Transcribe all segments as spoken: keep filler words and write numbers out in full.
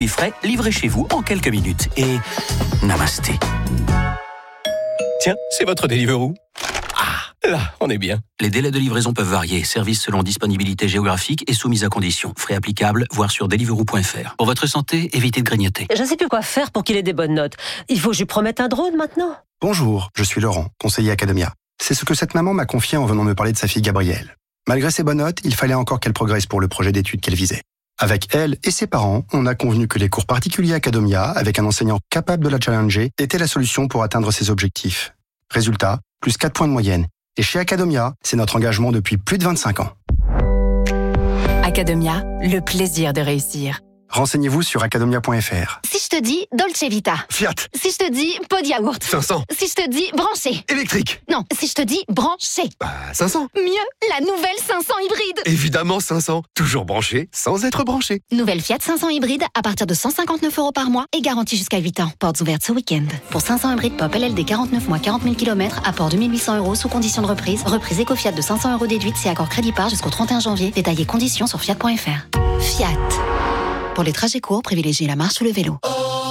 frais, livrés chez vous en quelques minutes. Et namasté. Tiens, c'est votre Deliveroo. Ah, là, on est bien. Les délais de livraison peuvent varier. Service selon disponibilité géographique et soumise à conditions. Frais applicables, voir sur deliveroo point f r. Pour votre santé, évitez de grignoter. Je ne sais plus quoi faire pour qu'il ait des bonnes notes. Il faut que je lui promette un drone maintenant. Bonjour, je suis Laurent, conseiller Academia. C'est ce que cette maman m'a confié en venant me parler de sa fille Gabrielle. Malgré ses bonnes notes, il fallait encore qu'elle progresse pour le projet d'études qu'elle visait. Avec elle et ses parents, on a convenu que les cours particuliers Academia, avec un enseignant capable de la challenger, étaient la solution pour atteindre ses objectifs. Résultat, plus quatre points de moyenne. Et chez Academia, c'est notre engagement depuis plus de vingt-cinq ans. Academia, le plaisir de réussir. Renseignez-vous sur academia point f r. Si je te dis Dolce Vita. Fiat. Si je te dis pot de yaourt. cinq cents. Si je te dis branché. Électrique. Non, si je te dis branché. Bah, cinq cents. Mieux, la nouvelle cinq cents hybride. Évidemment cinq cents. Toujours branché, sans être branché. Nouvelle Fiat cinq cents hybride à partir de cent cinquante-neuf euros par mois et garantie jusqu'à huit ans. Portes ouvertes ce week-end. Pour cinq cents hybride pop L L D quarante-neuf mois, quarante mille kilomètres, apport deux mille huit cents euros sous condition de reprise. Reprise Eco-Fiat de cinq cents euros déduite si accord crédit par jusqu'au trente et un janvier. Détaillés conditions sur fiat point f r. Fiat. Pour les trajets courts, privilégiez la marche ou le vélo.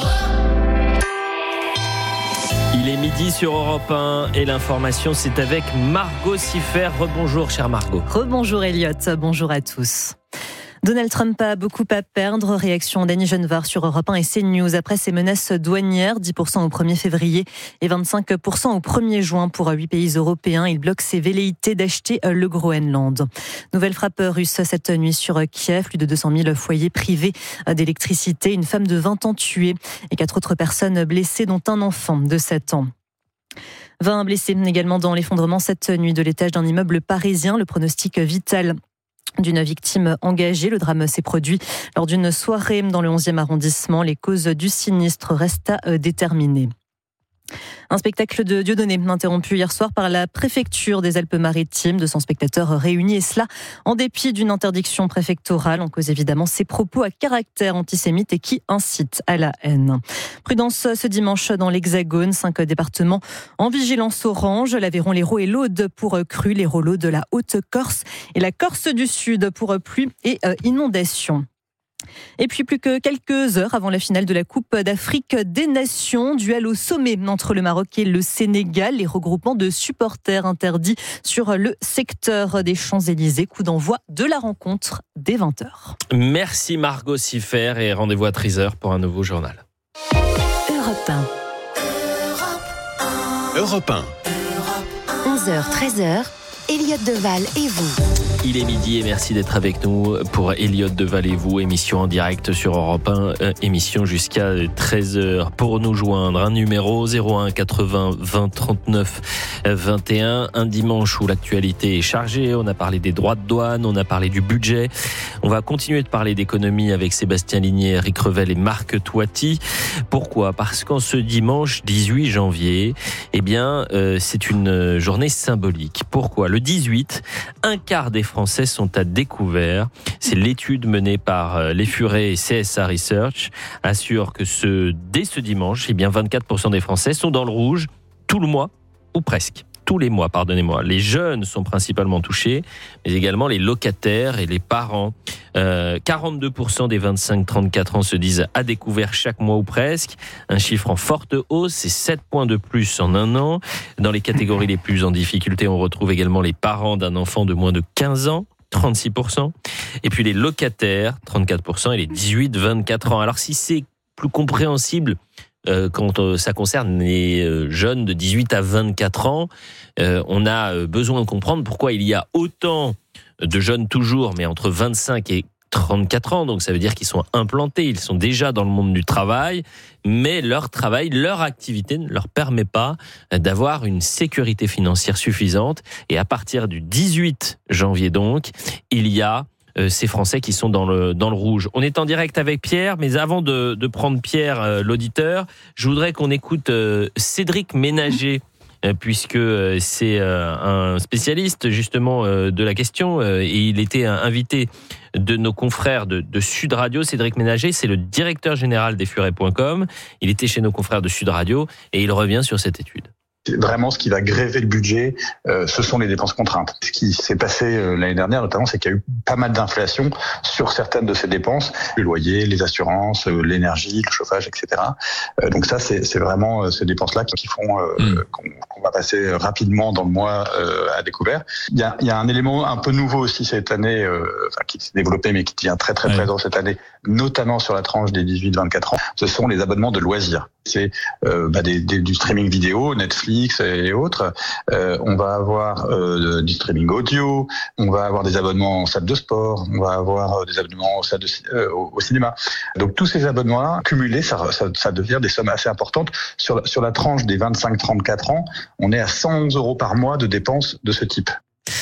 Il est midi sur Europe un et l'information c'est avec Margot Siffer. Rebonjour chère Margot. Rebonjour Elliot, bonjour à tous. Donald Trump a beaucoup à perdre. Réaction d'Annie Genevard sur Europe un et CNews après ses menaces douanières. dix pour cent au premier février et vingt-cinq pour cent au premier juin pour huit pays européens. Il bloque ses velléités d'acheter le Groenland. Nouvelle frappe russe cette nuit sur Kiev. Plus de deux cent mille foyers privés d'électricité. Une femme de vingt ans tuée et quatre autres personnes blessées, dont un enfant de sept ans. vingt blessés également dans l'effondrement cette nuit de l'étage d'un immeuble parisien. Le pronostic vital d'une victime engagée. Le drame s'est produit lors d'une soirée dans le onzième arrondissement. Les causes du sinistre restent à déterminer. Un spectacle de Dieudonné interrompu hier soir par la préfecture des Alpes-Maritimes. deux cents spectateurs réunis et cela en dépit d'une interdiction préfectorale. En cause évidemment ses propos à caractère antisémite et qui incitent à la haine. Prudence ce dimanche dans l'Hexagone. Cinq départements en vigilance orange. L'Aveyron, l'Hérault et l'Aude pour crues. l'Hérault, l'Aude, la Haute-Corse et la Corse du Sud pour pluie et inondations. Et puis plus que quelques heures avant la finale de la Coupe d'Afrique des Nations, duel au sommet entre le Maroc et le Sénégal, les regroupements de supporters interdits sur le secteur des Champs-Élysées. Coup d'envoi de la rencontre dès vingt heures. Merci Margot Siffer et rendez-vous à treize heures pour un nouveau journal. Europe un. Europe un. onze heures, treize heures. Elliot Deval et vous. Il est midi et merci d'être avec nous pour Elliot Deval et vous, émission en direct sur Europe un, émission jusqu'à treize heures. Pour nous joindre, un numéro zéro un quatre-vingts vingt trente-neuf vingt et un, un dimanche où l'actualité est chargée. On a parlé des droits de douane, on a parlé du budget. On va continuer de parler d'économie avec Sébastien Ligné, Eric Revel et Marc Toiti. Pourquoi ? Parce qu'en ce dimanche dix-huit janvier, eh bien, euh, c'est une journée symbolique. Pourquoi ? Le dix-huit, un quart des Français sont à découvert. C'est l'étude menée par Les Furets et C S A Research assure que ce, dès ce dimanche, eh bien vingt-quatre pour cent des Français sont dans le rouge tout le mois ou presque. Tous les mois, pardonnez-moi. Les jeunes sont principalement touchés, mais également les locataires et les parents. Euh, quarante-deux pour cent des vingt-cinq trente-quatre ans se disent à découvert chaque mois ou presque. Un chiffre en forte hausse, c'est sept points de plus en un an. Dans les catégories les plus en difficulté, on retrouve également les parents d'un enfant de moins de quinze ans. trente-six pour cent. Et puis les locataires, trente-quatre pour cent, et les dix-huit vingt-quatre ans. Alors si c'est plus compréhensible euh, quand euh, ça concerne les euh, jeunes de dix-huit à vingt-quatre ans, euh, on a euh, besoin de comprendre pourquoi il y a autant de jeunes toujours, mais entre vingt-cinq et trente-quatre ans, donc ça veut dire qu'ils sont implantés, ils sont déjà dans le monde du travail, mais leur travail, leur activité ne leur permet pas d'avoir une sécurité financière suffisante. Et à partir du dix-huit janvier donc, il y a euh, ces Français qui sont dans le, dans le rouge. On est en direct avec Pierre, mais avant de, de prendre Pierre, euh, l'auditeur, je voudrais qu'on écoute euh, Cédric Ménager, puisque c'est un spécialiste justement de la question et il était invité de nos confrères de, de Sud Radio. Cédric Ménager, c'est le directeur général des furets point com. Il était chez nos confrères de Sud Radio et il revient sur cette étude. Vraiment, ce qui va gréver le budget, euh, ce sont les dépenses contraintes. Ce qui s'est passé euh, l'année dernière, notamment, c'est qu'il y a eu pas mal d'inflation sur certaines de ces dépenses, le loyer, les assurances, euh, l'énergie, le chauffage, et cetera. Euh, donc ça, c'est, c'est vraiment euh, ces dépenses-là qui, qui font euh, mmh. qu'on, qu'on va passer rapidement dans le mois euh, à découvert. Il y a, il y a un élément un peu nouveau aussi cette année, euh, enfin, qui s'est développé, mais qui devient très très ouais. présent cette année, notamment sur la tranche des dix-huit vingt-quatre ans. Ce sont les abonnements de loisirs. C'est euh, bah, des, des, du streaming vidéo, Netflix et autres. Euh, on va avoir euh, du streaming audio, on va avoir des abonnements en salle de sport, on va avoir des abonnements en salle de, euh, au, au cinéma. Donc tous ces abonnements-là, cumulés, ça, ça, ça devient des sommes assez importantes. Sur, sur la tranche des vingt-cinq trente-quatre ans, on est à cent onze euros par mois de dépenses de ce type.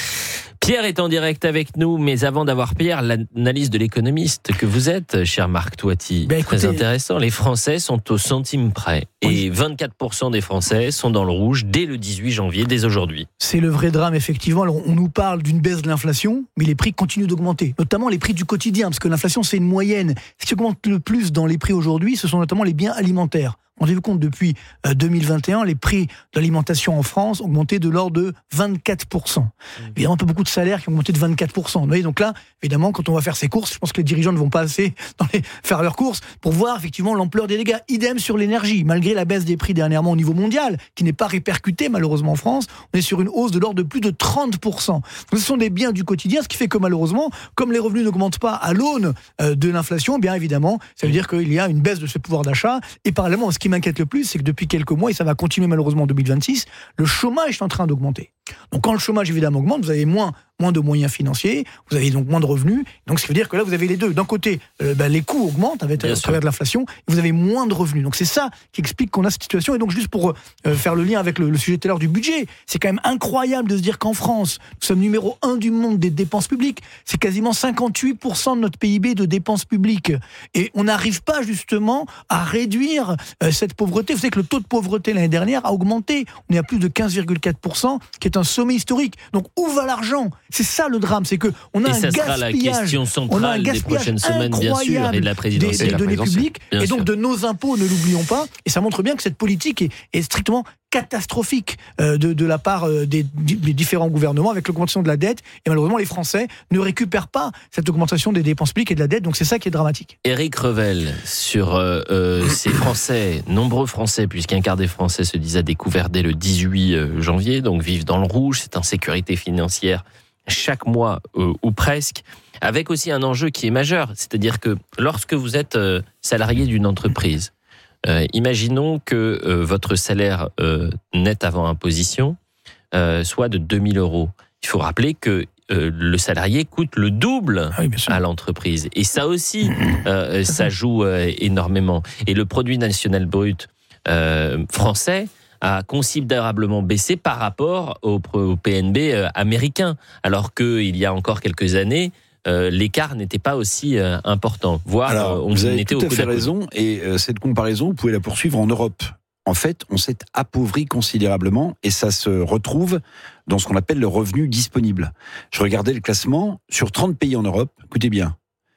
Pierre est en direct avec nous, mais avant d'avoir Pierre, l'analyse de l'économiste que vous êtes, cher Marc Toiti, ben écoutez, très intéressant. Les Français sont au centime près oui. et vingt-quatre pour cent des Français sont dans le rouge dès le dix-huit janvier, dès aujourd'hui. C'est le vrai drame, effectivement. Alors, on nous parle d'une baisse de l'inflation, mais les prix continuent d'augmenter, notamment les prix du quotidien, parce que l'inflation, c'est une moyenne. Ce qui augmente le plus dans les prix aujourd'hui, ce sont notamment les biens alimentaires. Rendez-vous compte, depuis deux mille vingt et un, les prix de l'alimentation en France ont augmenté de l'ordre de vingt-quatre pour cent. Évidemment, pas beaucoup de salaires qui ont augmenté de vingt-quatre pour cent. Vous voyez, donc là, évidemment, quand on va faire ses courses, je pense que les dirigeants ne vont pas assez dans les, faire leurs courses pour voir effectivement l'ampleur des dégâts. Idem sur l'énergie. Malgré la baisse des prix dernièrement au niveau mondial, qui n'est pas répercutée malheureusement en France, on est sur une hausse de l'ordre de plus de trente pour cent. Donc, ce sont des biens du quotidien, ce qui fait que malheureusement, comme les revenus n'augmentent pas à l'aune de l'inflation, bien évidemment, ça veut dire qu'il y a une baisse de ce pouvoir d'achat. Et parallèlement, ce qui m'inquiète le plus, c'est que depuis quelques mois, et ça va continuer malheureusement en deux mille vingt-six, le chômage est en train d'augmenter. Donc quand le chômage évidemment augmente, vous avez moins, moins de moyens financiers, vous avez donc moins de revenus, donc ce qui veut dire que là vous avez les deux. D'un côté, euh, ben, les coûts augmentent avec, à travers de l'inflation, et vous avez moins de revenus. Donc c'est ça qui explique qu'on a cette situation. Et donc juste pour euh, faire le lien avec le, le sujet tout à l'heure du budget, c'est quand même incroyable de se dire qu'en France, nous sommes numéro un du monde des dépenses publiques, c'est quasiment cinquante-huit pour cent de notre P I B de dépenses publiques. Et on n'arrive pas justement à réduire euh, cette pauvreté. Vous savez que le taux de pauvreté l'année dernière a augmenté. On est à plus de quinze virgule quatre pour cent, qui est un sommet historique. Donc où va l'argent ? C'est ça le drame, c'est que on a et un ça gaspillage, sera la question centrale des prochaines semaines, bien sûr, et de la présidentielle. Des, des données publiques bien et sûr. donc de nos impôts, ne l'oublions pas. Et ça montre bien que cette politique est, est strictement catastrophique euh, de, de la part euh, des, des différents gouvernements avec l'augmentation de la dette. Et malheureusement, les Français ne récupèrent pas cette augmentation des dépenses publiques et de la dette. Donc c'est ça qui est dramatique. Éric Revel, sur euh, euh, ces Français, nombreux Français, puisqu'un quart des Français se disent à découvert dès le dix-huit janvier, donc vivent dans le rouge, cette insécurité financière chaque mois euh, ou presque, avec aussi un enjeu qui est majeur, c'est-à-dire que lorsque vous êtes euh, salarié d'une entreprise, euh, imaginons que euh, votre salaire euh, net avant imposition euh, soit de deux mille euros. Il faut rappeler que euh, le salarié coûte le double ah oui, à l'entreprise. Et ça aussi, euh, ça joue euh, énormément. Et le produit national brut euh, français a considérablement baissé par rapport au, au P N B euh, américain, alors qu'il y a encore quelques années, euh, l'écart n'était pas aussi euh, important. Voire, alors, euh, on vous avez était tout au à fait raison, et euh, cette comparaison, vous pouvez la poursuivre en Europe. En fait, on s'est appauvri considérablement, et ça se retrouve dans ce qu'on appelle le revenu disponible. Je regardais le classement, sur trente pays en Europe, écoutez bien,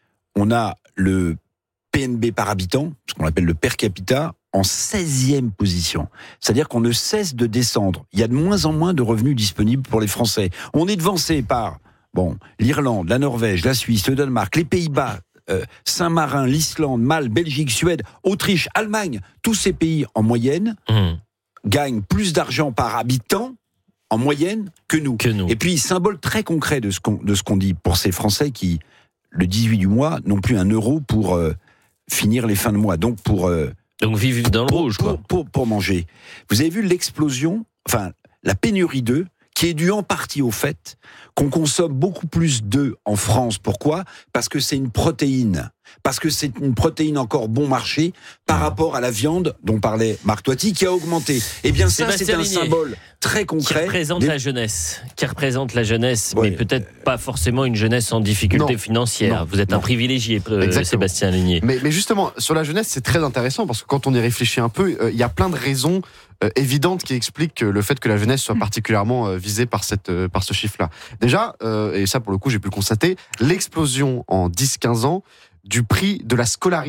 on a le P N B par habitant, ce qu'on appelle le per capita, en seizième position. C'est-à-dire qu'on ne cesse de descendre. Il y a de moins en moins de revenus disponibles pour les Français. On est devancé par bon, l'Irlande, la Norvège, la Suisse, le Danemark, les Pays-Bas, euh, Saint-Marin, l'Islande, Malte, Belgique, Suède, Autriche, Allemagne. Tous ces pays, en moyenne, mmh. gagnent plus d'argent par habitant, en moyenne, que nous. que nous. Et puis, symbole très concret de ce qu'on, de ce qu'on dit pour ces Français qui, le dix-huit du mois, n'ont plus un euro pour euh, finir les fins de mois. Donc, pour... Euh, Donc vivre dans le pour, rouge, quoi. Pour, pour, pour manger. Vous avez vu l'explosion, enfin, la pénurie d'œufs, qui est due en partie au fait qu'on consomme beaucoup plus d'œufs en France. Pourquoi ? Parce que c'est une protéine. Parce que c'est une protéine encore bon marché par mmh. rapport à la viande dont parlait Marc Toiti, qui a augmenté. Eh bien ça, Sébastien c'est un Ligné, symbole très concret. Qui représente des... la jeunesse. Qui représente la jeunesse, ouais. mais peut-être pas forcément une jeunesse en difficulté non. financière. Non. Vous êtes non. un privilégié, euh, Sébastien Ligné. Mais, mais justement, sur la jeunesse, c'est très intéressant parce que quand on y réfléchit un peu, il euh, y a plein de raisons euh, évidentes qui expliquent le fait que la jeunesse soit particulièrement euh, visée par, cette, euh, par ce chiffre-là. Déjà, euh, et ça pour le coup j'ai pu le constater, l'explosion en dix à quinze ans du prix de la scolarité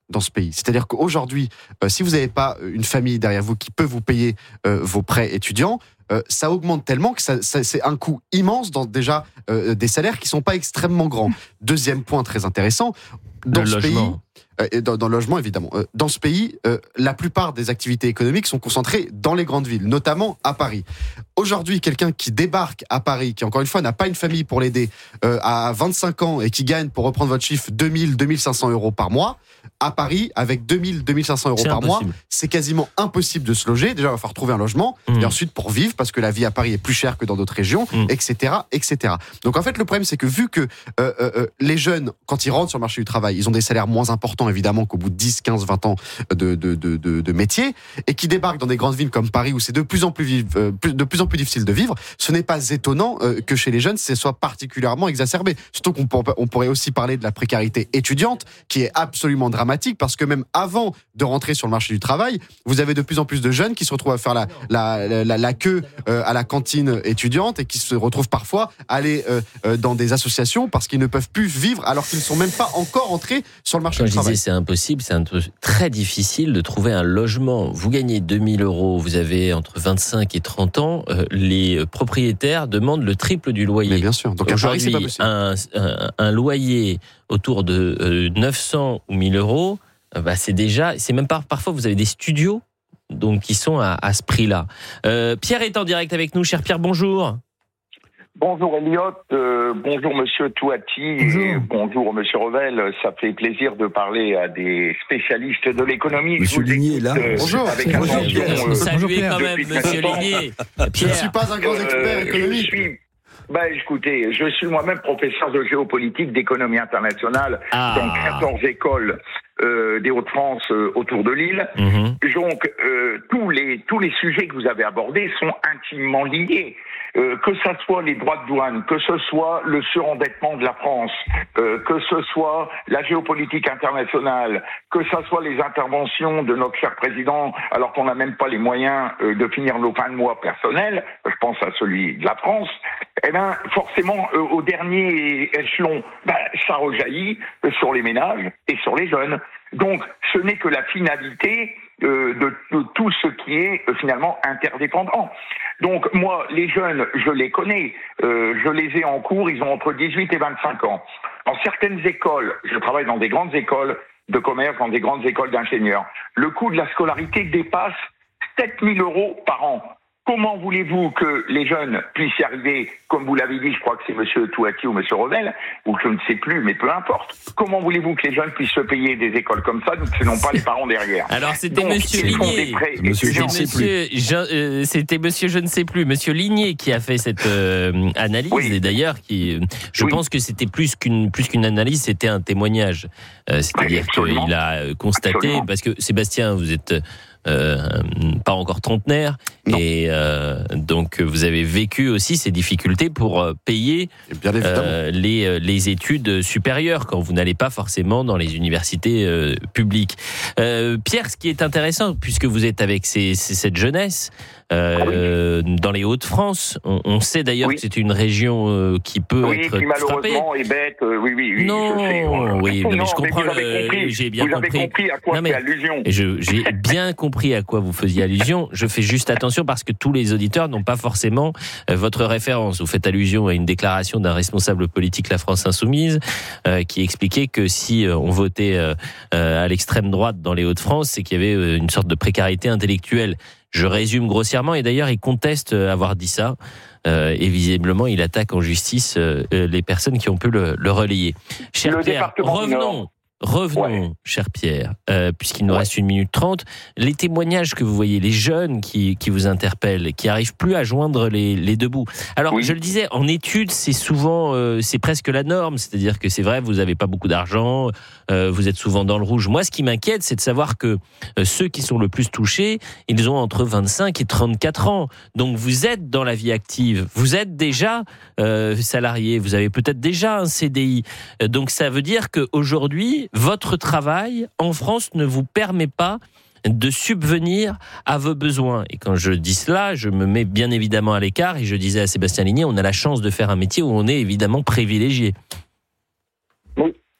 dans ce pays. C'est-à-dire qu'aujourd'hui, euh, si vous n'avez pas une famille derrière vous qui peut vous payer euh, vos prêts étudiants, euh, ça augmente tellement que ça, ça, c'est un coût immense dans déjà euh, des salaires qui ne sont pas extrêmement grands. Deuxième point très intéressant, dans le ce logement. pays... Et dans, dans le logement, évidemment. Euh, dans ce pays, euh, la plupart des activités économiques sont concentrées dans les grandes villes, notamment à Paris. Aujourd'hui, quelqu'un qui débarque à Paris, qui encore une fois n'a pas une famille pour l'aider, euh, à vingt-cinq ans et qui gagne, pour reprendre votre chiffre, deux mille, deux mille cinq cents euros par mois, à Paris, avec deux mille, deux mille cinq cents euros C'est par impossible. mois, c'est quasiment impossible de se loger. Déjà, il va falloir trouver un logement, Mmh. et ensuite pour vivre, parce que la vie à Paris est plus chère que dans d'autres régions, Mmh. et cetera, et cetera. Donc en fait, le problème, c'est que vu que euh, euh, les jeunes, quand ils rentrent sur le marché du travail, ils ont des salaires moins importants, évidemment, qu'au bout de dix, quinze, vingt ans de, de, de, de, de métier, et qui débarquent dans des grandes villes comme Paris, où c'est de plus en plus, vive, euh, de plus en plus difficile de vivre, ce n'est pas étonnant euh, que chez les jeunes, ce soit particulièrement exacerbé. Surtout qu'on pour, on pourrait aussi parler de la précarité étudiante, qui est absolument dramatique, parce que même avant de rentrer sur le marché du travail, vous avez de plus en plus de jeunes qui se retrouvent à faire la, la, la, la queue euh, à la cantine étudiante, et qui se retrouvent parfois à aller euh, euh, dans des associations parce qu'ils ne peuvent plus vivre alors qu'ils ne sont même pas encore entrés sur le marché Quand du je travail. disais c'est impossible, c'est un peu très difficile de trouver un logement. Vous gagnez deux mille euros, vous avez entre vingt-cinq et trente ans, euh, les propriétaires demandent le triple du loyer. Mais bien sûr. Donc à Paris, c'est pas Aujourd'hui, possible. un, un, un loyer autour de euh, neuf cents ou mille euros, euh, bah c'est déjà, c'est même pas, parfois vous avez des studios donc qui sont à, à ce prix-là. Euh, Pierre est en direct avec nous. Cher Pierre, bonjour. Bonjour Elliot, euh, bonjour Monsieur Touati, bonjour. Et bonjour Monsieur Revel. Ça fait plaisir de parler à des spécialistes de l'économie. Monsieur Ligné est là. Euh, Bonjour. Avec Bonjour. attention. Euh, euh, Saluez quand même, depuis Monsieur longtemps. Ligné. Je ne suis pas un grand expert Euh, économique. Je suis, bah, écoutez, je suis moi-même professeur de géopolitique, d'économie internationale Ah. dans quatorze écoles euh, des Hauts-de-France euh, autour de Lille. Mhm. Donc, euh, tous les tous les sujets que vous avez abordés sont intimement liés. Euh, que ça soit les droits de douane, que ce soit le surendettement de la France, euh, que ce soit la géopolitique internationale, que ça soit les interventions de notre cher président, alors qu'on n'a même pas les moyens euh, de finir nos fins de mois personnels, je pense à celui de la France, eh bien, forcément, euh, au dernier échelon, ben, ça rejaillit euh, sur les ménages et sur les jeunes. Donc, ce n'est que la finalité euh, de, de tout ce qui est euh, finalement interdépendant. Donc, moi, les jeunes, je les connais, euh, je les ai en cours, ils ont entre dix-huit et vingt-cinq ans. Dans certaines écoles, je travaille dans des grandes écoles de commerce, dans des grandes écoles d'ingénieurs, le coût de la scolarité dépasse sept mille euros par an. Comment voulez-vous que les jeunes puissent y arriver, comme vous l'avez dit, je crois que c'est Monsieur Touati ou Monsieur Revel, ou je ne sais plus, mais peu importe. Comment voulez-vous que les jeunes puissent se payer des écoles comme ça, ce n'ont pas les parents derrière? Alors c'était Donc, Monsieur ils font Ligné. des prêts Monsieur étudiants. je ne sais plus. Monsieur, je- euh, c'était Monsieur je ne sais plus, Monsieur Ligné qui a fait cette euh, analyse Oui. et d'ailleurs qui, euh, je Oui. pense que c'était plus qu'une plus qu'une analyse, c'était un témoignage. Euh, c'est-à-dire Oui, absolument. qu'il a euh, constaté, Absolument. parce que Sébastien, vous êtes euh, pas encore trentenaire Non. et euh, donc vous avez vécu aussi ces difficultés pour euh, payer Et bien évidemment. euh, les, euh, les études supérieures quand vous n'allez pas forcément dans les universités euh, publiques. Euh, Pierre, ce qui est intéressant, puisque vous êtes avec ces, ces- cette jeunesse euh, dans les Hauts-de-France, on, on sait d'ailleurs Oui. que c'est une région euh, qui peut Oui, être qui frappée. malheureusement est bête. euh, oui, oui, oui. Non, je sais. oui, non, mais Non, je comprends vous avez le- compris. j'ai bien vous avez compris. compris à quoi Non, mais- fait allusion. Et je- j'ai bien compris à quoi vous faisiez allusion. Je fais juste attention parce que tous les auditeurs n'ont pas forcément euh, votre référence. Vous faites allusion à une déclaration d'un responsable politique, la France Insoumise, euh, qui expliquait que si euh, on votait euh, euh, à l'extrême droite dans les Hauts-de-France, c'est qu'il y avait euh, une sorte de précarité intellectuelle. Je résume grossièrement, et d'ailleurs, il conteste euh, avoir dit ça. Euh, et visiblement, il attaque en justice euh, euh, les personnes qui ont pu le, le relayer. Cher Le Pierre, département du revenons. Nord. Revenons, Ouais. cher Pierre, euh, puisqu'il nous Ouais. reste une minute trente. Les témoignages que vous voyez, les jeunes qui, qui vous interpellent, qui arrivent plus à joindre les, les deux bouts. Alors, Oui. je le disais, en études, c'est souvent, euh, c'est presque la norme. C'est-à-dire que c'est vrai, vous n'avez pas beaucoup d'argent, euh, vous êtes souvent dans le rouge. Moi, ce qui m'inquiète, c'est de savoir que euh, ceux qui sont le plus touchés, ils ont entre vingt-cinq et trente-quatre ans. Donc, vous êtes dans la vie active. Vous êtes déjà euh, salarié. Vous avez peut-être déjà un C D I. Euh, Donc, ça veut dire qu'aujourd'hui, votre travail en France ne vous permet pas de subvenir à vos besoins. Et quand je dis cela, je me mets bien évidemment à l'écart et je disais à Sébastien Ligné, on a la chance de faire un métier où on est évidemment privilégié. Oui, c'est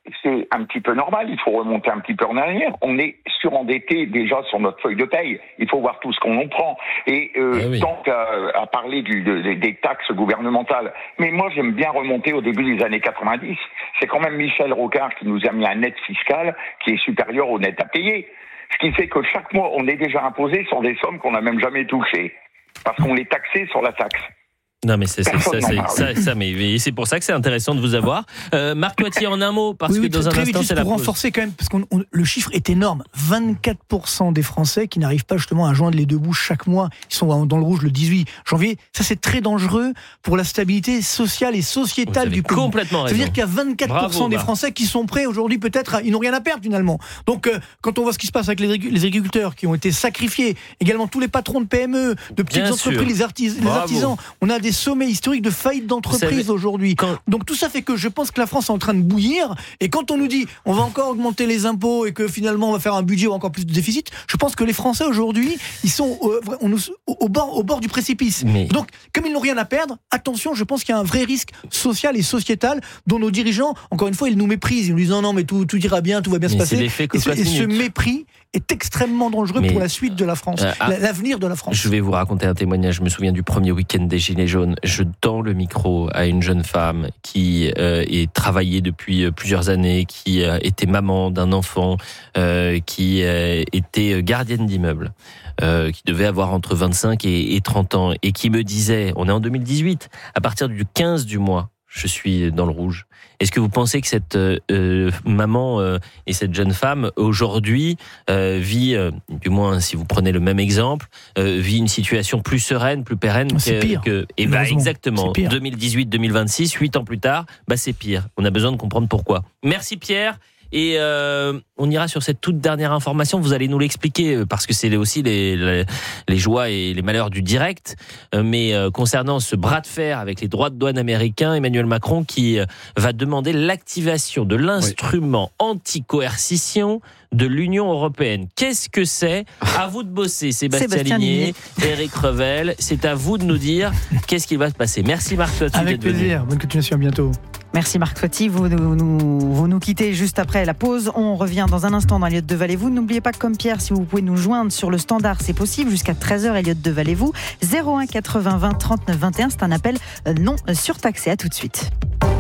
un petit peu normal. Il faut remonter un petit peu en arrière. On est surendetté déjà sur notre feuille de paye. Il faut voir tout ce qu'on en prend. Et euh, eh oui. tant qu'à à parler du, de, des taxes gouvernementales, mais moi j'aime bien remonter au début des années quatre-vingt-dix. C'est quand même Michel Rocard qui nous a mis un net fiscal qui est supérieur au net à payer. Ce qui fait que chaque mois, on est déjà imposé sur des sommes qu'on n'a même jamais touchées. Parce qu'on est taxé sur la taxe. Non mais c'est, c'est ça, c'est, ça, ça, mais c'est pour ça que c'est intéressant de vous avoir. Euh, Marc Toiti, en un mot, parce oui, que oui, dans très, un instant, c'est la pour pause. renforcer quand même, parce que le chiffre est énorme. vingt-quatre pour cent des Français qui n'arrivent pas justement à joindre les deux bouts chaque mois. Ils sont dans le rouge le dix-huit janvier. Ça, c'est très dangereux pour la stabilité sociale et sociétale du pays. Complètement raison. Ça veut dire qu'il y a vingt-quatre pour cent Bravo, des Français qui sont prêts aujourd'hui, peut-être, à, ils n'ont rien à perdre finalement. Donc, euh, quand on voit ce qui se passe avec les, les agriculteurs qui ont été sacrifiés, également tous les patrons de P M E, de petites Bien entreprises, les, artis, les artisans, on a des sommets historiques de faillite d'entreprise aujourd'hui. Quand... Donc tout ça fait que je pense que la France est en train de bouillir, et quand on nous dit on va encore augmenter les impôts et que finalement on va faire un budget ou encore plus de déficit, je pense que les Français aujourd'hui ils sont au, on, au, bord, au bord du précipice. Mais... Donc comme ils n'ont rien à perdre, attention, je pense qu'il y a un vrai risque social et sociétal dont nos dirigeants, encore une fois, ils nous méprisent, ils nous disent non non mais tout, tout ira bien, tout va bien mais se passer, et ce, et ce mépris est extrêmement dangereux mais pour la suite de la France, euh, ah, l'avenir de la France. Je vais vous raconter un témoignage. Je me souviens du premier week-end des Gilets jaunes. Je tends le micro à une jeune femme qui euh, est travaillée depuis plusieurs années, qui euh, était maman d'un enfant, euh, qui euh, était gardienne d'immeuble, euh, qui devait avoir entre vingt-cinq et, et trente ans, et qui me disait, on est en deux mille dix-huit, à partir du quinze du mois, je suis dans le rouge. Est-ce que vous pensez que cette euh, maman euh, et cette jeune femme aujourd'hui euh, vit, euh, du moins si vous prenez le même exemple, euh, vit une situation plus sereine, plus pérenne c'est que, pire. que et bah exactement deux mille dix-huit deux mille vingt-six, huit ans plus tard, bah c'est pire. On a besoin de comprendre pourquoi. Merci Pierre. Et euh, on ira sur cette toute dernière information. Vous allez nous l'expliquer parce que c'est aussi les, les, les joies et les malheurs du direct. Mais euh, concernant ce bras de fer avec les droits de douane américains, Emmanuel Macron qui euh, va demander l'activation de l'instrument oui. anti-coercition de l'Union européenne. Qu'est-ce que c'est ? À vous de bosser, Sébastien, Sébastien Ligné, Éric Revel. C'est à vous de nous dire qu'est-ce qui va se passer. Merci Marc Toiti. Avec plaisir. Venu. Bonne continuation. À bientôt. Merci Marc Toiti, vous nous, vous nous quittez juste après la pause. On revient dans un instant dans Elliott de Valez-vous. N'oubliez pas que comme Pierre, si vous pouvez nous joindre sur le standard, c'est possible. Jusqu'à treize heures, Elliott de Valez-vous. zéro un quatre-vingts vingt trente-neuf vingt et un, c'est un appel non surtaxé. À tout de suite.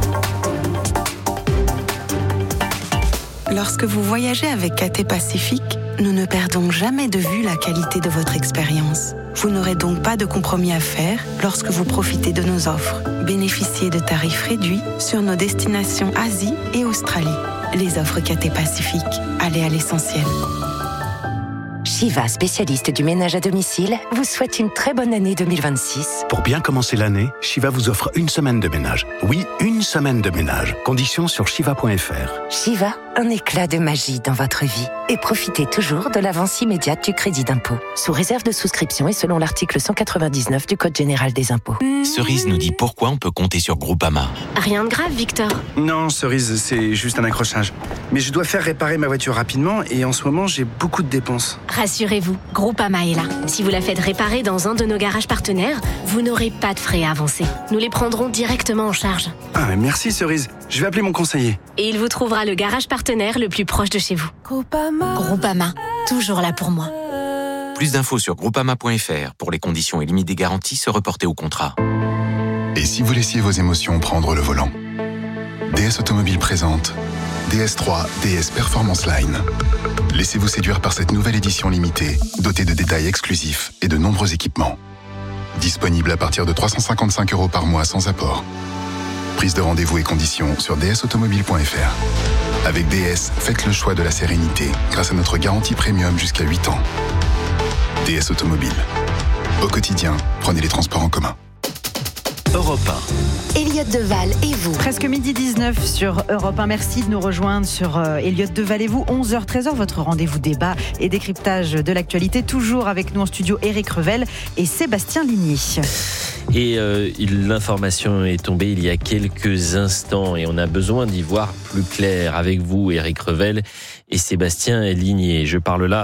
Lorsque vous voyagez avec Cathay Pacifique, nous ne perdons jamais de vue la qualité de votre expérience. Vous n'aurez donc pas de compromis à faire lorsque vous profitez de nos offres. Bénéficiez de tarifs réduits sur nos destinations Asie et Australie. Les offres Cathay Pacifique. Allez à l'essentiel. Shiva, spécialiste du ménage à domicile, vous souhaite une très bonne année deux mille vingt-six. Pour bien commencer l'année, Shiva vous offre une semaine de ménage. Oui, une semaine de ménage. Conditions sur shiva point f r. Shiva, un éclat de magie dans votre vie. Et profitez toujours de l'avance immédiate du crédit d'impôt. Sous réserve de souscription et selon l'article cent quatre-vingt-dix-neuf du Code général des impôts. Cerise nous dit pourquoi on peut compter sur Groupama. Rien de grave, Victor. Non, Cerise, c'est juste un accrochage. Mais je dois faire réparer ma voiture rapidement et en ce moment, j'ai beaucoup de dépenses. Rassurez-vous, Groupama est là. Si vous la faites réparer dans un de nos garages partenaires, vous n'aurez pas de frais à avancer. Nous les prendrons directement en charge. Ah, mais merci Cerise. Je vais appeler mon conseiller. Et il vous trouvera le garage partenaire le plus proche de chez vous. Groupama. Groupama, toujours là pour moi. Plus d'infos sur groupama point f r pour les conditions et limites des garanties se reporter au contrat. Et si vous laissiez vos émotions prendre le volant ? D S Automobile présente D S trois D S Performance Line. Laissez-vous séduire par cette nouvelle édition limitée, dotée de détails exclusifs et de nombreux équipements. Disponible à partir de trois cent cinquante-cinq euros par mois sans apport. Prise de rendez-vous et conditions sur d s automobile point f r. Avec D S, faites le choix de la sérénité grâce à notre garantie premium jusqu'à huit ans. D S Automobile. Au quotidien, prenez les transports en commun. Europe un. Elliott Deval et vous. Presque midi dix-neuf sur Europe un. Merci de nous rejoindre sur euh, Elliott Deval et vous. onze heures treize, votre rendez-vous débat et décryptage de l'actualité. Toujours avec nous en studio Éric Revel et Sébastien Ligné. Et euh, l'information est tombée il y a quelques instants et on a besoin d'y voir plus clair avec vous, Éric Revel et Sébastien Ligné. Je parle là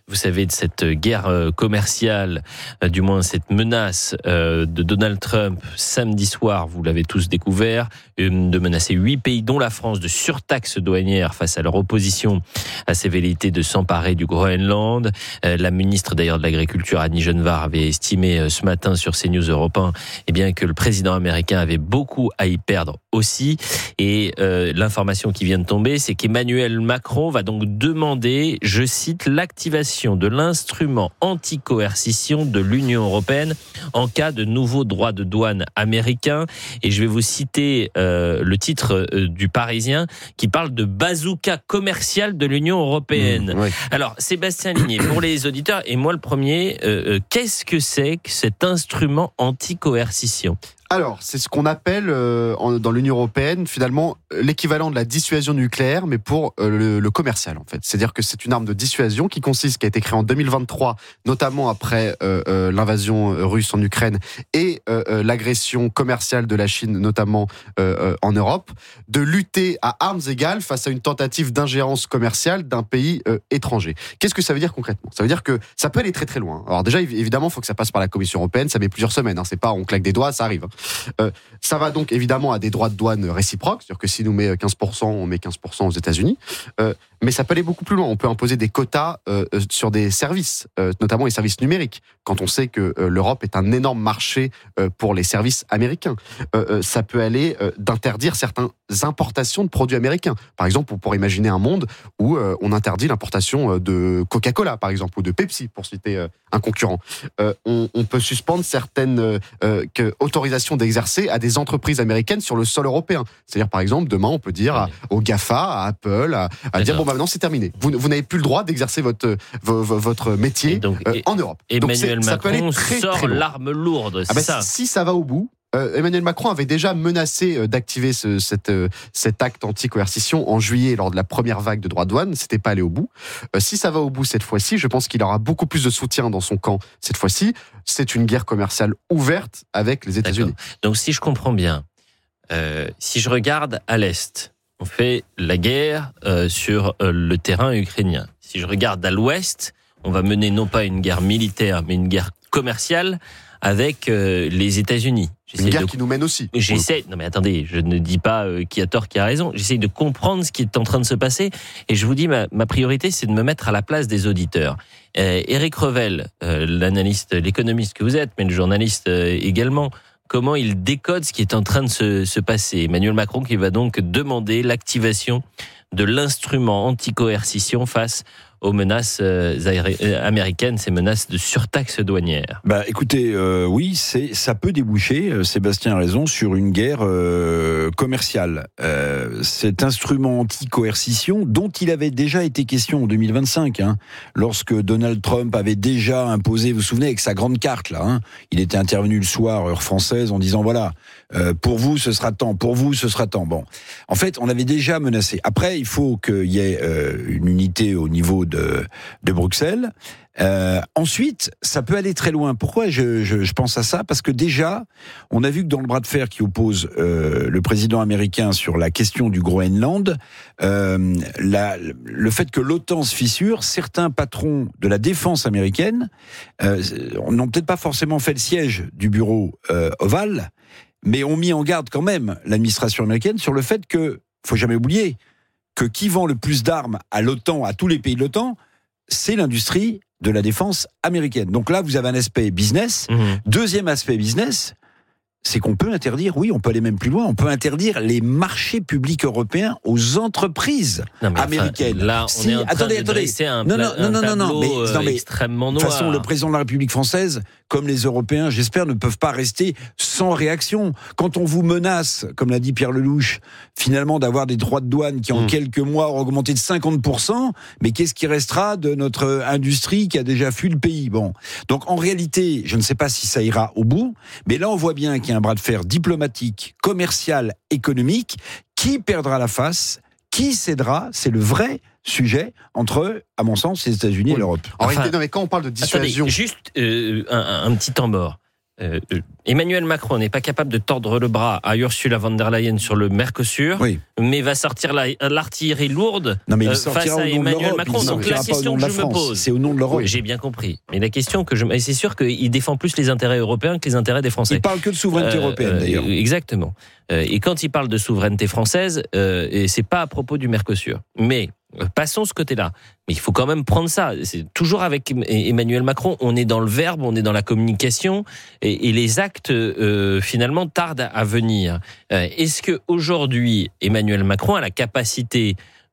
vous savez, de cette guerre commerciale, du moins cette menace de Donald Trump samedi soir, vous l'avez tous découvert, de menacer huit pays, dont la France, de surtaxes douanières face à leur opposition à ses velléités de s'emparer du Groenland. La ministre d'ailleurs de l'Agriculture, Annie Genevard, avait estimé ce matin sur CNews Europe un eh bien, que le président américain avait beaucoup à y perdre aussi. Et euh, l'information qui vient de tomber, c'est qu'Emmanuel Macron va donc demander, je cite, l'activation de l'instrument anti-coercition de l'Union européenne en cas de nouveaux droits de douane américains. Et je vais vous citer euh, le titre euh, du Parisien qui parle de bazooka commercial de l'Union européenne. Mmh, oui. Alors, Sébastien Ligné, pour les auditeurs, et moi le premier, euh, euh, qu'est-ce que c'est que cet instrument anti-coercition ? Alors, c'est ce qu'on appelle euh, en, dans l'Union européenne finalement l'équivalent de la dissuasion nucléaire, mais pour euh, le, le commercial en fait. C'est-à-dire que c'est une arme de dissuasion qui consiste, qui a été créée en deux mille vingt-trois, notamment après euh, euh, l'invasion russe en Ukraine et euh, euh, l'agression commerciale de la Chine, notamment euh, euh, en Europe, de lutter à armes égales face à une tentative d'ingérence commerciale d'un pays euh, étranger. Qu'est-ce que ça veut dire concrètement ? Ça veut dire que ça peut aller très très loin. Alors déjà, évidemment, il faut que ça passe par la Commission européenne. Ça met plusieurs semaines. Hein. C'est pas on claque des doigts, ça arrive. Hein. Euh, ça va donc évidemment à des droits de douane réciproques, c'est-à-dire que si nous met quinze pour cent, on met quinze pour cent aux États-Unis. Euh, mais ça peut aller beaucoup plus loin. On peut imposer des quotas euh, sur des services, euh, notamment les services numériques, quand on sait que euh, l'Europe est un énorme marché euh, pour les services américains. Euh, euh, ça peut aller euh, d'interdire certaines importations de produits américains. Par exemple, on pourrait imaginer un monde où euh, on interdit l'importation de Coca-Cola, par exemple, ou de Pepsi, pour citer euh, un concurrent. Euh, on, on peut suspendre certaines euh, euh, que, autorisations d'exercer à des entreprises américaines sur le sol européen. C'est-à-dire, par exemple, demain, on peut dire à, aux GAFA, à Apple, à, à dire, bon, bah, maintenant, c'est terminé. Vous, vous n'avez plus le droit d'exercer votre, votre, votre métier donc, euh, en Europe. Emmanuel donc, ça peut aller Macron très, sort très loin. L'arme lourde, c'est ah bah, ça. Si, si ça va au bout, Euh, Emmanuel Macron avait déjà menacé d'activer ce, cette, euh, cet acte anti-coercition en juillet lors de la première vague de droits de douane. C'était pas allé au bout. Euh, si ça va au bout cette fois-ci, je pense qu'il aura beaucoup plus de soutien dans son camp cette fois-ci. C'est une guerre commerciale ouverte avec les États-Unis. D'accord. Donc si je comprends bien, euh, si je regarde à l'Est, on fait la guerre euh, sur euh, le terrain ukrainien. Si je regarde à l'Ouest, on va mener non pas une guerre militaire, mais une guerre commerciale avec euh, les États-Unis. J'essaie une guerre de... qui nous mène aussi. J'essaie. Non mais attendez, je ne dis pas euh, qui a tort, qui a raison. J'essaie de comprendre ce qui est en train de se passer. Et je vous dis, ma, ma priorité, c'est de me mettre à la place des auditeurs. Euh, Éric Revel, euh, l'analyste, l'économiste que vous êtes, mais le journaliste euh, également. Comment il décode ce qui est en train de se, se passer. Emmanuel Macron qui va donc demander l'activation de l'instrument anti-coercition face aux menaces américaines, ces menaces de surtaxe douanière. Bah, écoutez, euh, oui, c'est, ça peut déboucher, euh, Sébastien a raison, sur une guerre euh, commerciale. Euh, cet instrument anti-coercition, dont il avait déjà été question en deux mille vingt-cinq, hein, lorsque Donald Trump avait déjà imposé, vous vous souvenez, avec sa grande carte, là, hein, il était intervenu le soir, heure française, en disant, voilà, euh, pour vous, ce sera tant, pour vous, ce sera tant. Bon, en fait, on avait déjà menacé. Après, il faut qu'il y ait euh, une unité au niveau de, de Bruxelles. Euh, ensuite, ça peut aller très loin. Pourquoi je, je, je pense à ça ? Parce que déjà, on a vu que dans le bras de fer qui oppose euh, le président américain sur la question du Groenland, euh, la, le fait que l'OTAN se fissure, certains patrons de la défense américaine euh, n'ont peut-être pas forcément fait le siège du bureau euh, ovale, mais ont mis en garde quand même l'administration américaine sur le fait que, faut jamais oublier, que qui vend le plus d'armes à l'OTAN, à tous les pays de l'OTAN, c'est l'industrie de la défense américaine. Donc là, vous avez un aspect business. Mmh. Deuxième aspect business, c'est qu'on peut interdire, oui, on peut aller même plus loin, on peut interdire les marchés publics européens aux entreprises non, américaines. Enfin, là, on si, est en train attendez, de attendez. dresser un, non, non, un non, non, non, mais, euh, non, mais extrêmement noir. De toute façon, le président de la République française, comme les Européens, j'espère, ne peuvent pas rester sans réaction. Quand on vous menace, comme l'a dit Pierre Lelouch, finalement d'avoir des droits de douane qui en mmh. quelques mois ont augmenté de cinquante pour cent, mais qu'est-ce qui restera de notre industrie qui a déjà fui le pays ? Bon, donc en réalité, je ne sais pas si ça ira au bout, mais là on voit bien qu'il y a un bras de fer diplomatique, commercial, économique. Qui perdra la face ? Qui cédera ? C'est le vrai sujet entre, à mon sens, les États-Unis oui. et l'Europe. En enfin, réalité, non, mais quand on parle de dissuasion... Attendez, juste euh, un, un petit temps mort. euh, Emmanuel Macron n'est pas capable de tordre le bras à Ursula von der Leyen sur le Mercosur, oui. mais va sortir la, l'artillerie lourde non, mais il euh, face à Emmanuel Macron. Donc la question que je me pose, c'est au nom de l'Europe. Oui, j'ai bien compris. Mais la question que je, et c'est sûr qu'il défend plus les intérêts européens que les intérêts des Français. Il parle que de souveraineté euh, européenne d'ailleurs. Euh, exactement. Euh, et quand il parle de souveraineté française, euh, et c'est pas à propos du Mercosur. Mais passons ce côté-là. Mais il faut quand même prendre ça. C'est toujours avec Emmanuel Macron, on est dans le verbe, on est dans la communication, et, et les actes euh, finalement tardent à venir. Euh, est-ce que aujourd'hui Emmanuel Macron a la capacité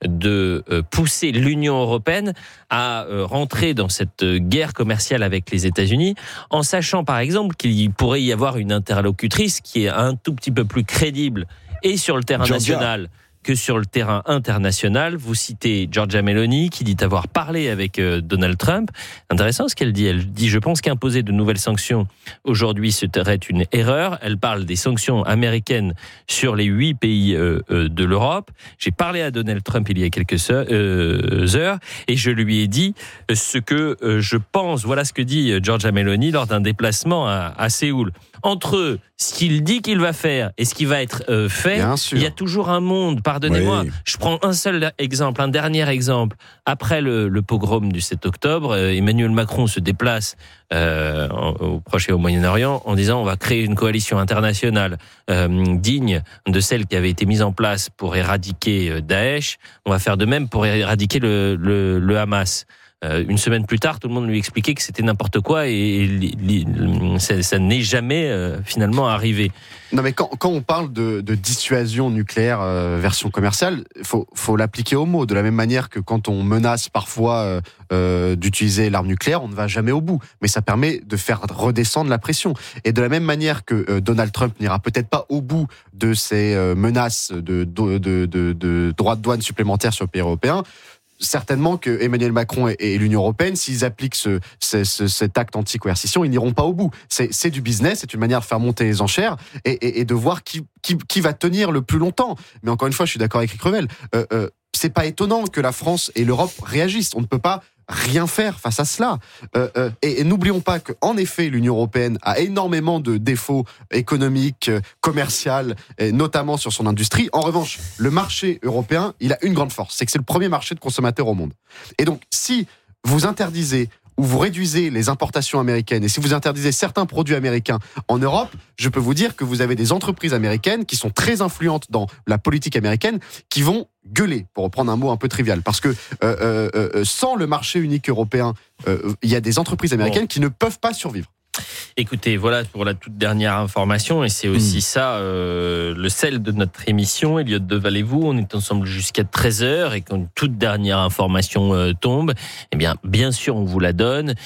de euh, pousser l'Union européenne à euh, rentrer dans cette guerre commerciale avec les États-Unis, en sachant par exemple qu'il pourrait y avoir une interlocutrice qui est un tout petit peu plus crédible et sur le terrain Georgia. national que sur le terrain international. Vous citez Giorgia Meloni, qui dit avoir parlé avec euh, Donald Trump. Intéressant ce qu'elle dit. Elle dit, je pense qu'imposer de nouvelles sanctions aujourd'hui serait une erreur. Elle parle des sanctions américaines sur les huit pays euh, euh, de l'Europe. J'ai parlé à Donald Trump il y a quelques euh, heures et je lui ai dit ce que euh, je pense. Voilà ce que dit Giorgia Meloni lors d'un déplacement à, à Séoul. Entre ce qu'il dit qu'il va faire et ce qui va être euh, fait, il y a toujours un monde, pardonnez-moi. Oui. Je prends un seul exemple, un dernier exemple. Après le, le pogrom du sept octobre, euh, Emmanuel Macron se déplace euh, au Proche et au Moyen-Orient en disant on va créer une coalition internationale euh, digne de celle qui avait été mise en place pour éradiquer euh, Daesh. On va faire de même pour éradiquer le, le, le Hamas. Une semaine plus tard, tout le monde lui expliquait que c'était n'importe quoi et, et, et ça, ça n'est jamais euh, finalement arrivé. Non mais quand, quand on parle de, de dissuasion nucléaire euh, version commerciale, il faut, faut l'appliquer au mot. De la même manière que quand on menace parfois euh, euh, d'utiliser l'arme nucléaire, on ne va jamais au bout. Mais ça permet de faire redescendre la pression. Et de la même manière que euh, Donald Trump n'ira peut-être pas au bout de ses euh, menaces de, de, de, de, de droits de douane supplémentaires sur le pays européen, certainement que Emmanuel Macron et, et l'Union européenne, s'ils appliquent ce, ce, ce, cet acte anti-coercition, ils n'iront pas au bout. C'est, c'est du business, c'est une manière de faire monter les enchères et, et, et de voir qui, qui, qui va tenir le plus longtemps. Mais encore une fois, je suis d'accord avec Rick Revel. Euh, euh, c'est pas étonnant que la France et l'Europe réagissent. On ne peut pas rien faire face à cela. Euh, euh, et, et n'oublions pas qu'en effet, l'Union européenne a énormément de défauts économiques, commerciaux, et notamment sur son industrie. En revanche, le marché européen, il a une grande force, c'est que c'est le premier marché de consommateurs au monde. Et donc, si vous interdisez ou vous réduisez les importations américaines et si vous interdisez certains produits américains en Europe, je peux vous dire que vous avez des entreprises américaines qui sont très influentes dans la politique américaine qui vont gueuler, pour reprendre un mot un peu trivial. Parce que euh, euh, sans le marché unique européen, euh, il y a des entreprises américaines bon. qui ne peuvent pas survivre. Écoutez, voilà pour la toute dernière information, et c'est aussi mmh. ça euh, le sel de notre émission. Elliot Deval et vous, on est ensemble jusqu'à treize heures, et quand une toute dernière information euh, tombe, eh bien, bien sûr, on vous la donne.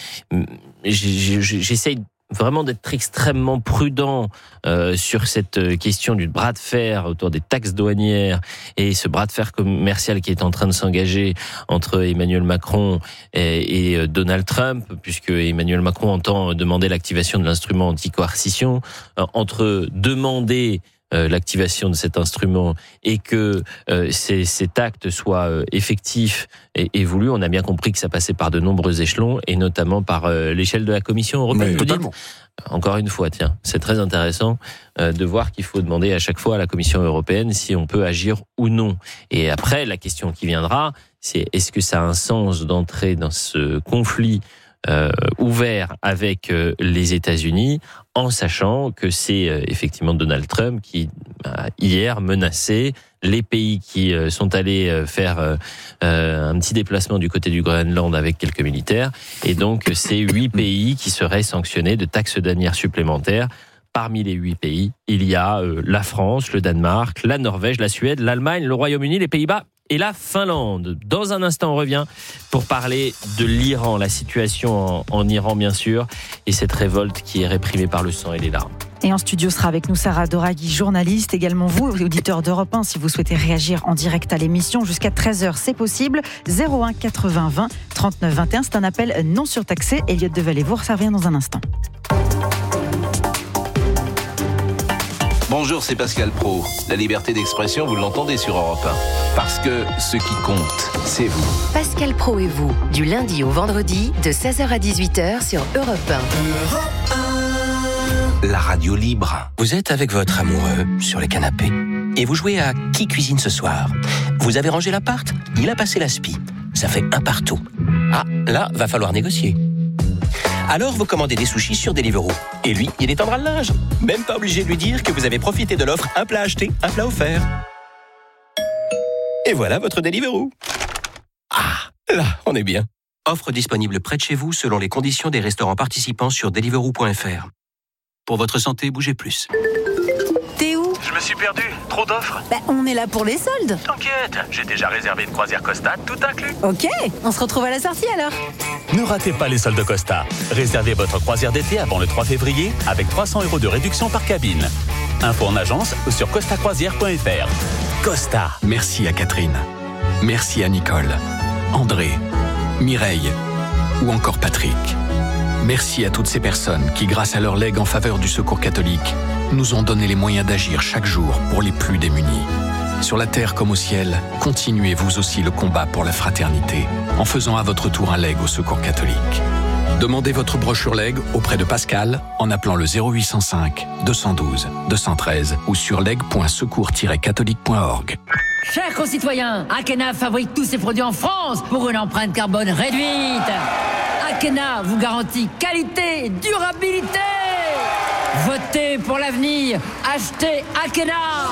J'essaye vraiment d'être extrêmement prudent euh, sur cette question du bras de fer autour des taxes douanières et ce bras de fer commercial qui est en train de s'engager entre Emmanuel Macron et, et Donald Trump, puisque Emmanuel Macron entend demander l'activation de l'instrument anti-coercition. Euh, entre demander Euh, l'activation de cet instrument et que euh, ces, cet acte soit euh, effectif et, et voulu, on a bien compris que ça passait par de nombreux échelons et notamment par euh, l'échelle de la Commission européenne. Oui, totalement. Encore une fois, tiens, c'est très intéressant euh, de voir qu'il faut demander à chaque fois à la Commission européenne si on peut agir ou non. Et après, la question qui viendra, c'est est-ce que ça a un sens d'entrer dans ce conflit Euh, ouvert avec euh, les États-Unis, en sachant que c'est euh, effectivement Donald Trump qui a hier menacé les pays qui euh, sont allés euh, faire euh, euh, un petit déplacement du côté du Groenland avec quelques militaires, et donc c'est huit pays qui seraient sanctionnés de taxes douanières supplémentaires. Parmi les huit pays, il y a euh, la France, le Danemark, la Norvège, la Suède, l'Allemagne, le Royaume-Uni, les Pays-Bas et la Finlande. Dans un instant, on revient pour parler de l'Iran, la situation en, en Iran, bien sûr, et cette révolte qui est réprimée par le sang et les larmes. Et en studio sera avec nous Sarah Doraghi, journaliste. Également vous, auditeurs d'Europe un, si vous souhaitez réagir en direct à l'émission. Jusqu'à treize heures, c'est possible. zéro un quatre-vingts vingt trente-neuf vingt et un. C'est un appel non surtaxé. Elliot Deval et vous, ça revient dans un instant. Bonjour, c'est Pascal Praud. La liberté d'expression, vous l'entendez sur Europe un. Parce que ce qui compte, c'est vous. Pascal Praud et vous, du lundi au vendredi, de seize heures à dix-huit heures sur Europe un. Europe un. la radio libre. Vous êtes avec votre amoureux sur le canapé et vous jouez à Qui cuisine ce soir. Vous avez rangé l'appart, il a passé la spie. Ça fait un partout. Ah, là, va falloir négocier. Alors vous commandez des sushis sur Deliveroo. Et lui, il étendra le linge. Même pas obligé de lui dire que vous avez profité de l'offre un plat acheté, un plat offert. Et voilà votre Deliveroo. Ah, là, on est bien. Offre disponible près de chez vous selon les conditions des restaurants participants sur deliveroo point f r. Pour votre santé, bougez plus. T'es où ? Je me suis perdu, trop d'offres. Bah, on est là pour les soldes. T'inquiète, j'ai déjà réservé une croisière Costa, tout inclus. Ok, on se retrouve à la sortie alors. Ne ratez pas les soldes Costa. Réservez votre croisière d'été avant le trois février avec trois cents euros de réduction par cabine. Info en agence ou sur costa croisière point f r. Costa. Merci à Catherine. Merci à Nicole, André, Mireille ou encore Patrick. Merci à toutes ces personnes qui, grâce à leur legs en faveur du Secours catholique, nous ont donné les moyens d'agir chaque jour pour les plus démunis. Sur la terre comme au ciel, continuez vous aussi le combat pour la fraternité en faisant à votre tour un leg au Secours catholique. Demandez votre brochure leg auprès de Pascal en appelant le zéro huit cent cinq, deux cent douze, deux cent treize ou sur leg point secours tiret catholique point org. Chers concitoyens, Akena fabrique tous ses produits en France pour une empreinte carbone réduite. Akena vous garantit qualité et durabilité. Votez pour l'avenir. Achetez Akena.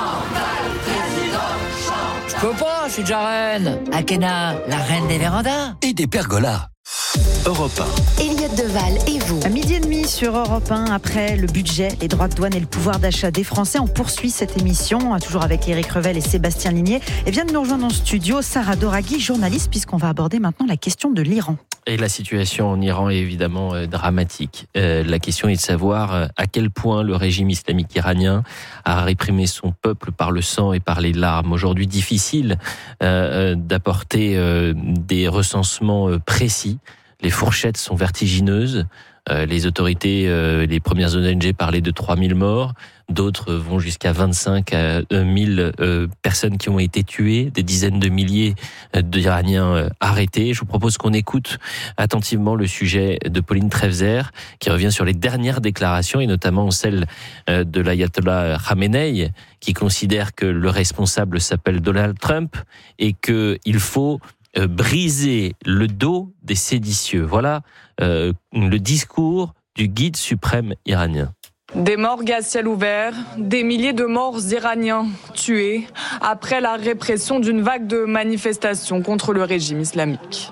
Je peux pas, je suis déjà reine. Akena, la reine des vérandas. Et des pergolas. Europe un. Elliot Deval et vous. À midi et demi sur Europe un, après le budget, les droits de douane et le pouvoir d'achat des Français, on poursuit cette émission, toujours avec Éric Revel et Sébastien Ligné. Et vient de nous rejoindre en studio Sarah Doraghi, journaliste, puisqu'on va aborder maintenant la question de l'Iran. Et la situation en Iran est évidemment euh, dramatique. Euh, la question est de savoir euh, à quel point le régime islamique iranien a réprimé son peuple par le sang et par les larmes. Aujourd'hui, difficile euh, d'apporter euh, des recensements euh, précis. Les fourchettes sont vertigineuses. Euh, les autorités, euh, les premières O N G parlaient de trois mille morts. D'autres vont jusqu'à vingt-cinq à mille euh, personnes qui ont été tuées, des dizaines de milliers d'Iraniens euh, arrêtés. Je vous propose qu'on écoute attentivement le sujet de Pauline Trefzer, qui revient sur les dernières déclarations, et notamment celle euh, de l'ayatollah Khamenei, qui considère que le responsable s'appelle Donald Trump et qu'il faut euh, briser le dos des séditieux. Voilà euh, le discours du guide suprême iranien. Des morgues à ciel ouvert, des milliers de morts iraniens tués après la répression d'une vague de manifestations contre le régime islamique.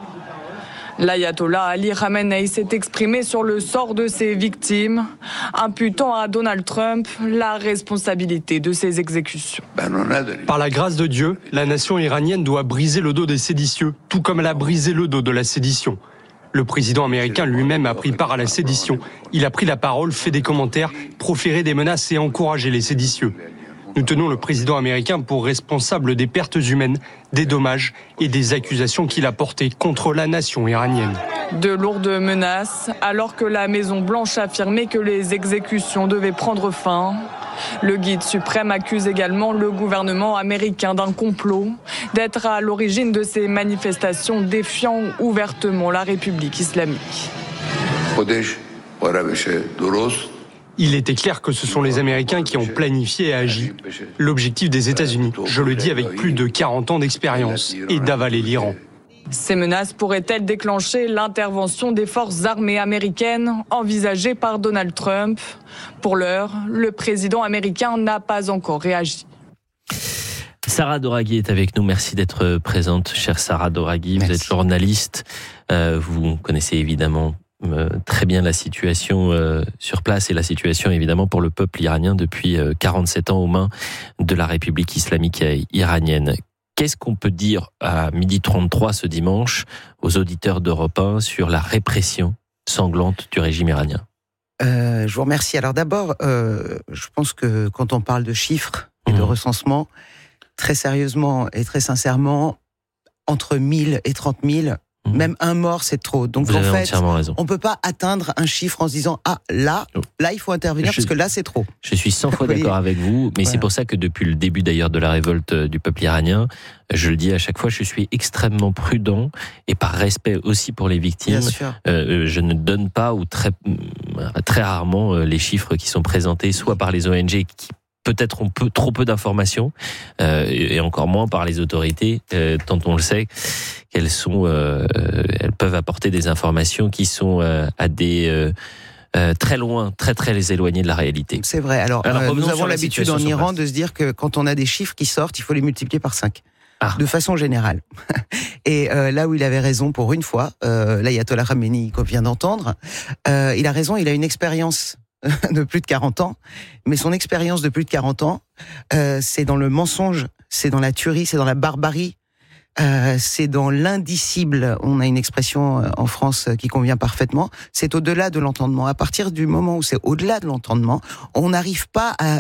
L'ayatollah Ali Khamenei s'est exprimé sur le sort de ses victimes, imputant à Donald Trump la responsabilité de ces exécutions. Par la grâce de Dieu, la nation iranienne doit briser le dos des séditieux, tout comme elle a brisé le dos de la sédition. Le président américain lui-même a pris part à la sédition. Il a pris la parole, fait des commentaires, proféré des menaces et encouragé les séditieux. Nous tenons le président américain pour responsable des pertes humaines, des dommages et des accusations qu'il a portées contre la nation iranienne. De lourdes menaces, alors que la Maison-Blanche affirmait que les exécutions devaient prendre fin. Le guide suprême accuse également le gouvernement américain d'un complot, d'être à l'origine de ces manifestations défiant ouvertement la République islamique. Il était clair que ce sont les Américains qui ont planifié et agi. L'objectif des États-Unis, je le dis avec plus de quarante ans d'expérience, est d'avaler l'Iran. Ces menaces pourraient-elles déclencher l'intervention des forces armées américaines envisagée par Donald Trump ? Pour l'heure, le président américain n'a pas encore réagi. Sarah Doraghi est avec nous. Merci d'être présente, chère Sarah Doraghi. Vous êtes journaliste. Euh, vous connaissez évidemment euh, très bien la situation euh, sur place et la situation évidemment pour le peuple iranien depuis euh, quarante-sept ans aux mains de la République islamique iranienne. Qu'est-ce qu'on peut dire à midi trente-trois ce dimanche aux auditeurs d'Europe un sur la répression sanglante du régime iranien ? euh, Je vous remercie. Alors d'abord, euh, je pense que quand on parle de chiffres et mmh. de recensement, très sérieusement et très sincèrement, entre mille et trente mille, Mmh. Même un mort, c'est trop. Donc Vous en avez fait, entièrement raison. on peut pas atteindre un chiffre en se disant ah là, là il faut intervenir je, parce que là c'est trop. Je suis cent fois d'accord avec vous, mais voilà. C'est pour ça que depuis le début d'ailleurs de la révolte du peuple iranien, je le dis à chaque fois, je suis extrêmement prudent et par respect aussi pour les victimes, euh, je ne donne pas ou très très rarement les chiffres qui sont présentés soit par les O N G qui peut-être ont peu, trop peu d'informations, euh, et encore moins par les autorités, euh, tant on le sait qu'elles sont, euh, elles peuvent apporter des informations qui sont euh, à des euh, euh, très loin, très très éloignées de la réalité. C'est vrai. Alors, Alors euh, nous avons l'habitude en Iran de se dire que quand on a des chiffres qui sortent, il faut les multiplier par cinq. Ah. De façon générale. Et euh, là où il avait raison pour une fois, euh, l'ayatollah Khamenei qu'on vient d'entendre, euh, il a raison, il a une expérience de plus de quarante ans, mais son expérience de plus de quarante ans, euh, c'est dans le mensonge, c'est dans la tuerie, c'est dans la barbarie, euh, c'est dans l'indicible. On a une expression en France qui convient parfaitement, c'est au-delà de l'entendement. À partir du moment où c'est au-delà de l'entendement, on n'arrive pas à,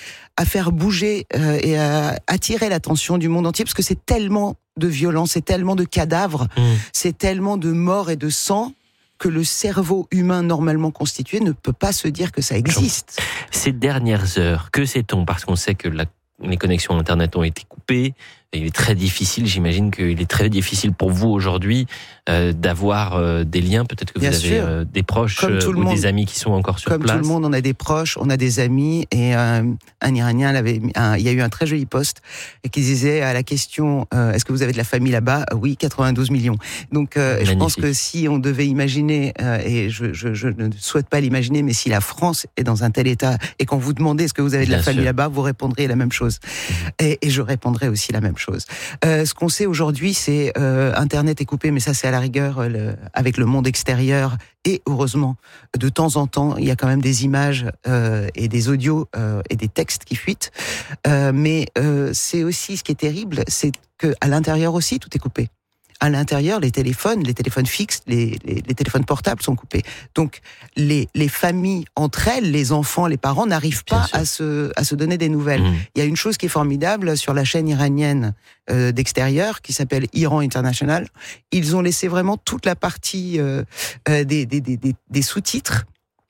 à faire bouger euh, et à attirer l'attention du monde entier, parce que c'est tellement de violence, c'est tellement de cadavres, mmh. c'est tellement de morts et de sang, que le cerveau humain normalement constitué ne peut pas se dire que ça existe. Ces dernières heures, que sait-on ? Parce qu'on sait que la, les connexions Internet ont été coupées. Et il est très difficile, j'imagine qu'il est très difficile pour vous aujourd'hui euh, d'avoir euh, des liens. Peut-être que vous Bien avez euh, des proches euh, ou monde, des amis qui sont encore sur comme place. Comme tout le monde, on a des proches, on a des amis. Et euh, un Iranien, avait, un, il y a eu un très joli post qui disait à la question euh, « Est-ce que vous avez de la famille là-bas ?» Oui, quatre-vingt-douze millions. Donc euh, je pense que si on devait imaginer, euh, et je, je, je ne souhaite pas l'imaginer, mais si la France est dans un tel état et qu'on vous demandait « Est-ce que vous avez de la Bien famille sûr. là-bas ?» vous répondriez la même chose. Mmh. Et, et je répondrais aussi la même chose. Euh, ce qu'on sait aujourd'hui, c'est euh, Internet est coupé, mais ça c'est à la rigueur le, avec le monde extérieur. Et heureusement, de temps en temps, il y a quand même des images euh, et des audios euh, et des textes qui fuitent. Euh, mais euh, c'est aussi ce qui est terrible, c'est que à l'intérieur aussi tout est coupé. À l'intérieur, les téléphones, les téléphones fixes, les, les, les téléphones portables sont coupés. Donc, les, les familles entre elles, les enfants, les parents n'arrivent pas à se, à se donner des nouvelles. Mmh. Il y a une chose qui est formidable sur la chaîne iranienne euh, d'extérieur qui s'appelle Iran International. Ils ont laissé vraiment toute la partie euh, euh, des, des, des, des, des sous-titres.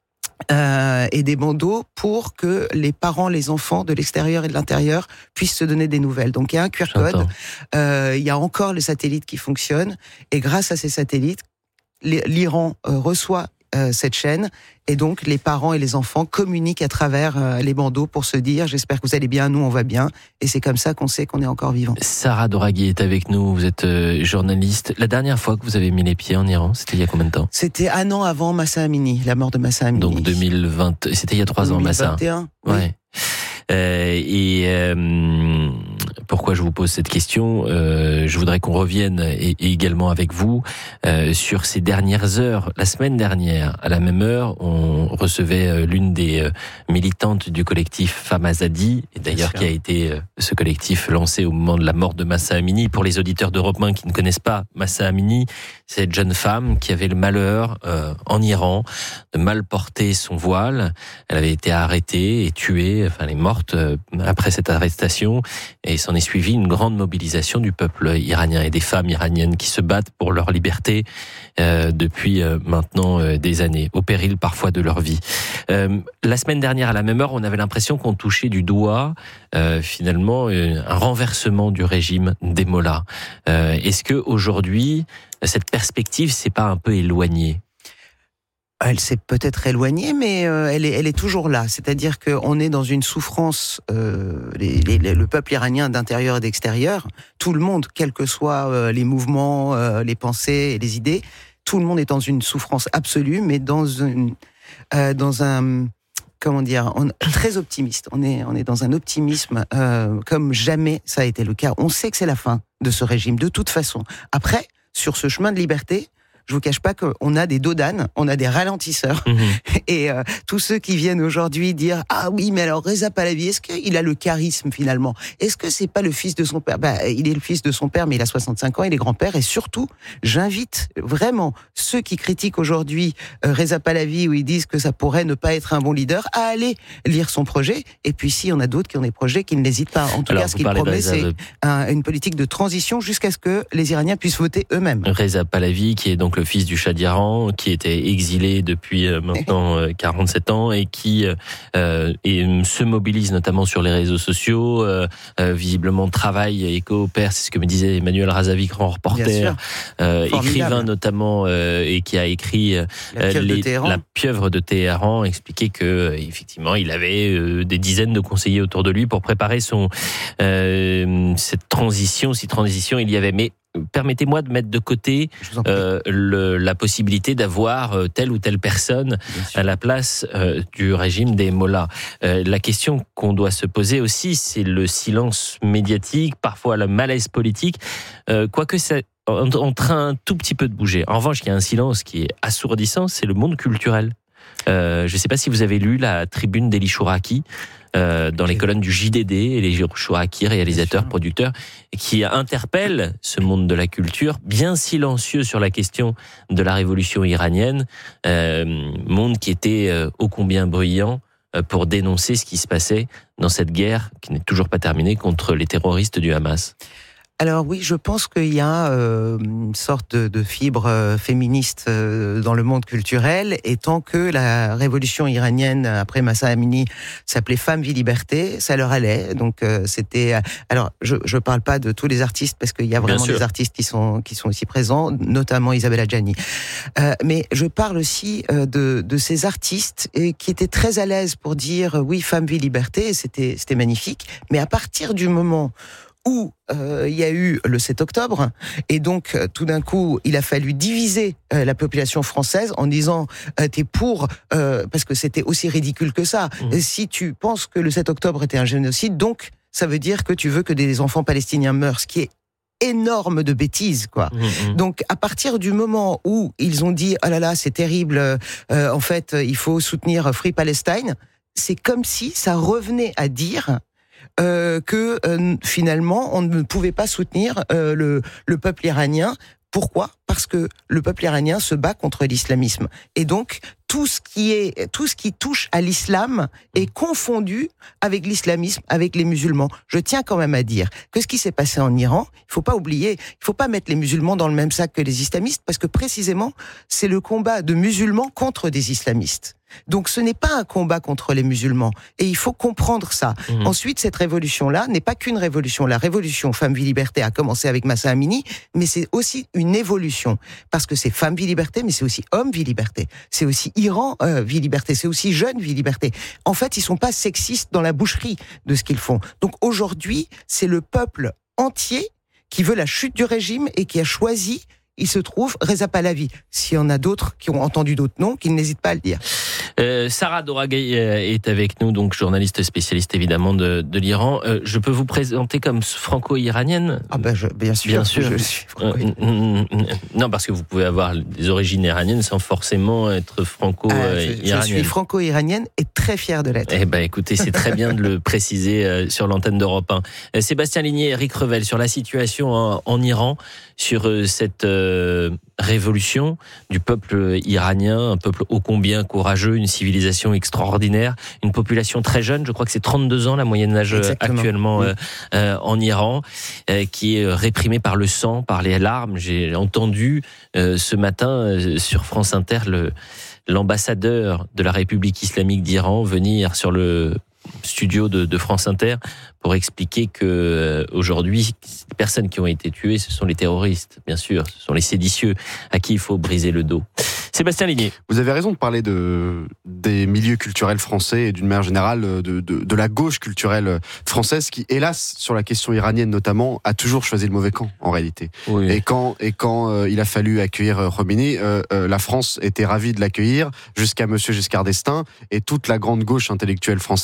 Euh, et des bandeaux pour que les parents, les enfants de l'extérieur et de l'intérieur puissent se donner des nouvelles. Donc il y a un Q R code, euh, il y a encore les satellites qui fonctionnent, et grâce à ces satellites, l'Iran euh, reçoit euh, cette chaîne, et donc les parents et les enfants communiquent à travers euh, les bandeaux pour se dire « J'espère que vous allez bien, nous on va bien », et c'est comme ça qu'on sait qu'on est encore vivant. Sarah Doraghi est avec nous, vous êtes euh, journaliste. La dernière fois que vous avez mis les pieds en Iran, c'était il y a combien de temps ? C'était un an avant Mahsa Amini, la mort de Mahsa Amini. Donc deux mille vingt, c'était il y a trois ans, Mahsa. deux mille vingt et un, oui. Ouais. Euh, et euh, pourquoi je vous pose cette question ? euh, Je voudrais qu'on revienne et, et également avec vous euh, sur ces dernières heures. La semaine dernière, à la même heure, on recevait euh, l'une des euh, militantes du collectif Femmes Azadi, et d'ailleurs qui a été euh, ce collectif lancé au moment de la mort de Mahsa Amini. Pour les auditeurs d'Europe un qui ne connaissent pas Mahsa Amini, cette jeune femme qui avait le malheur euh, en Iran de mal porter son voile. Elle avait été arrêtée et tuée, enfin elle est morte après cette arrestation, et s'en est suivi une grande mobilisation du peuple iranien et des femmes iraniennes qui se battent pour leur liberté euh, depuis euh, maintenant euh, des années, au péril parfois de leur vie. Euh, la semaine dernière, à la même heure, on avait l'impression qu'on touchait du doigt euh, finalement un renversement du régime des mollahs. Euh, est-ce que aujourd'hui cette perspective s'est pas un peu éloignée ? Elle s'est peut-être éloignée, mais euh, elle, est, elle est toujours là. C'est-à-dire qu'on est dans une souffrance, euh, les, les, le peuple iranien d'intérieur et d'extérieur, tout le monde, quels que soient euh, les mouvements, euh, les pensées et les idées, tout le monde est dans une souffrance absolue, mais dans, une, euh, dans un... Comment dire, on, très optimiste. On est, on est dans un optimisme euh, comme jamais ça a été le cas. On sait que c'est la fin de ce régime, de toute façon. Après, sur ce chemin de liberté, je vous cache pas qu'on a des dos d'âne, on a des ralentisseurs. Mmh. Et euh, tous ceux qui viennent aujourd'hui dire ah oui, mais alors Reza Pahlavi, est-ce qu'il a le charisme finalement? Est-ce que c'est pas le fils de son père? Bah, il est le fils de son père, mais il a soixante-cinq ans, il est grand-père. Et surtout, j'invite vraiment ceux qui critiquent aujourd'hui euh, Reza Pahlavi, où ils disent que ça pourrait ne pas être un bon leader, à aller lire son projet. Et puis si, il y en a d'autres qui ont des projets qui ne l'hésitent pas. En tout alors, cas, ce qu'il promet, c'est de... un, une politique de transition jusqu'à ce que les Iraniens puissent voter eux-mêmes. Reza Pahlavi, qui est donc le fils du Shah d'Iran, qui était exilé depuis euh, maintenant euh, quarante-sept ans et qui euh, et, se mobilise notamment sur les réseaux sociaux, euh, euh, visiblement travaille et coopère, c'est ce que me disait Emmanuel Razavi, grand reporter, euh, écrivain notamment, euh, et qui a écrit euh, la, pieuvre les, de la pieuvre de Téhéran, expliquait que effectivement il avait euh, des dizaines de conseillers autour de lui pour préparer son euh, cette transition, si transition il y avait. Mais permettez-moi de mettre de côté euh, le, la possibilité d'avoir euh, telle ou telle personne à la place euh, du régime des mollahs. Euh, la question qu'on doit se poser aussi, c'est le silence médiatique, parfois le malaise politique, euh, quoique ça en, en train un tout petit peu de bouger. En revanche, il y a un silence qui est assourdissant, c'est le monde culturel. Euh, je ne sais pas si vous avez lu la tribune d'Eli Chouraki, Euh, dans les colonnes du J D D, et les Chouraki, réalisateur, producteur, qui interpelle ce monde de la culture, bien silencieux sur la question de la révolution iranienne, euh, monde qui était euh, ô combien bruyant euh, pour dénoncer ce qui se passait dans cette guerre qui n'est toujours pas terminée contre les terroristes du Hamas. Alors oui, je pense qu'il y a euh, une sorte de, de fibre euh, féministe euh, dans le monde culturel, et tant que la révolution iranienne après Mahsa Amini s'appelait Femme, Vie, Liberté, ça leur allait. Donc euh, c'était. Alors je je parle pas de tous les artistes parce qu'il y a vraiment des artistes qui sont qui sont aussi présents, notamment Isabelle Adjani. Euh, mais je parle aussi euh, de de ces artistes et qui étaient très à l'aise pour dire euh, oui, Femme, Vie, Liberté, et c'était c'était magnifique. Mais à partir du moment où euh, il y a eu le sept octobre, et donc euh, tout d'un coup il a fallu diviser euh, la population française en disant euh, t'es pour, euh, parce que c'était aussi ridicule que ça. Mmh. Si tu penses que le sept octobre était un génocide, donc ça veut dire que tu veux que des enfants palestiniens meurent, ce qui est énorme de bêtises, quoi. Mmh. Donc à partir du moment où ils ont dit oh là là c'est terrible, euh, en fait il faut soutenir Free Palestine, c'est comme si ça revenait à dire Euh, que euh, finalement on ne pouvait pas soutenir euh, le, le peuple iranien. Pourquoi ? Parce que le peuple iranien se bat contre l'islamisme, et donc tout ce qui est tout ce qui touche à l'islam est confondu avec l'islamisme, avec les musulmans. Je tiens quand même à dire que ce qui s'est passé en Iran, il faut pas oublier, il faut pas mettre les musulmans dans le même sac que les islamistes, parce que précisément c'est le combat de musulmans contre des islamistes. Donc ce n'est pas un combat contre les musulmans, et il faut comprendre ça. Mmh. Ensuite, cette révolution-là n'est pas qu'une révolution. La révolution Femme, Vie, Liberté a commencé avec Mahsa Amini, mais c'est aussi une évolution, parce que c'est Femme, Vie, Liberté, mais c'est aussi Homme, Vie, Liberté. C'est aussi Iran, euh, Vie, Liberté. C'est aussi Jeune, Vie, Liberté. En fait, ils sont pas sexistes dans la boucherie de ce qu'ils font. Donc aujourd'hui, c'est le peuple entier qui veut la chute du régime et qui a choisi, il se trouve, Reza Pahlavi. S'il y en a d'autres qui ont entendu d'autres noms, qu'ils n'hésitent pas à le dire. Euh, Sarah Doragay est avec nous, donc journaliste spécialiste évidemment de, de l'Iran. Euh, je peux vous présenter comme franco-iranienne ? Ah ben je, bien sûr, bien sûr. Je, je suis franco-iranienne. Euh, non, parce que vous pouvez avoir des origines iraniennes sans forcément être franco-iranienne. Ah, je, je suis franco-iranienne et très fière de l'être. Eh ben, écoutez, c'est très bien de le préciser euh, sur l'antenne d'Europe un. Euh, Sébastien Ligné, Eric Revel, sur la situation en, en Iran, sur euh, cette euh, révolution du peuple iranien, un peuple ô combien courageux, une civilisation extraordinaire, une population très jeune, je crois que c'est trente-deux ans la moyenne d'âge Exactement. actuellement oui. euh, euh, en Iran, euh, qui est réprimée par le sang, par les larmes. J'ai entendu euh, ce matin euh, sur France Inter le, l'ambassadeur de la République islamique d'Iran venir sur le studio de, de France Inter pour expliquer que euh, aujourd'hui, les personnes qui ont été tuées, ce sont les terroristes, bien sûr, ce sont les séditieux à qui il faut briser le dos. Sébastien Ligné. Vous avez raison de parler de, des milieux culturels français et d'une manière générale de, de, de la gauche culturelle française qui, hélas, sur la question iranienne notamment, a toujours choisi le mauvais camp, en réalité. Oui. Et quand, et quand euh, il a fallu accueillir Khomeini, euh, euh, la France était ravie de l'accueillir jusqu'à Monsieur Giscard d'Estaing, et toute la grande gauche intellectuelle française allait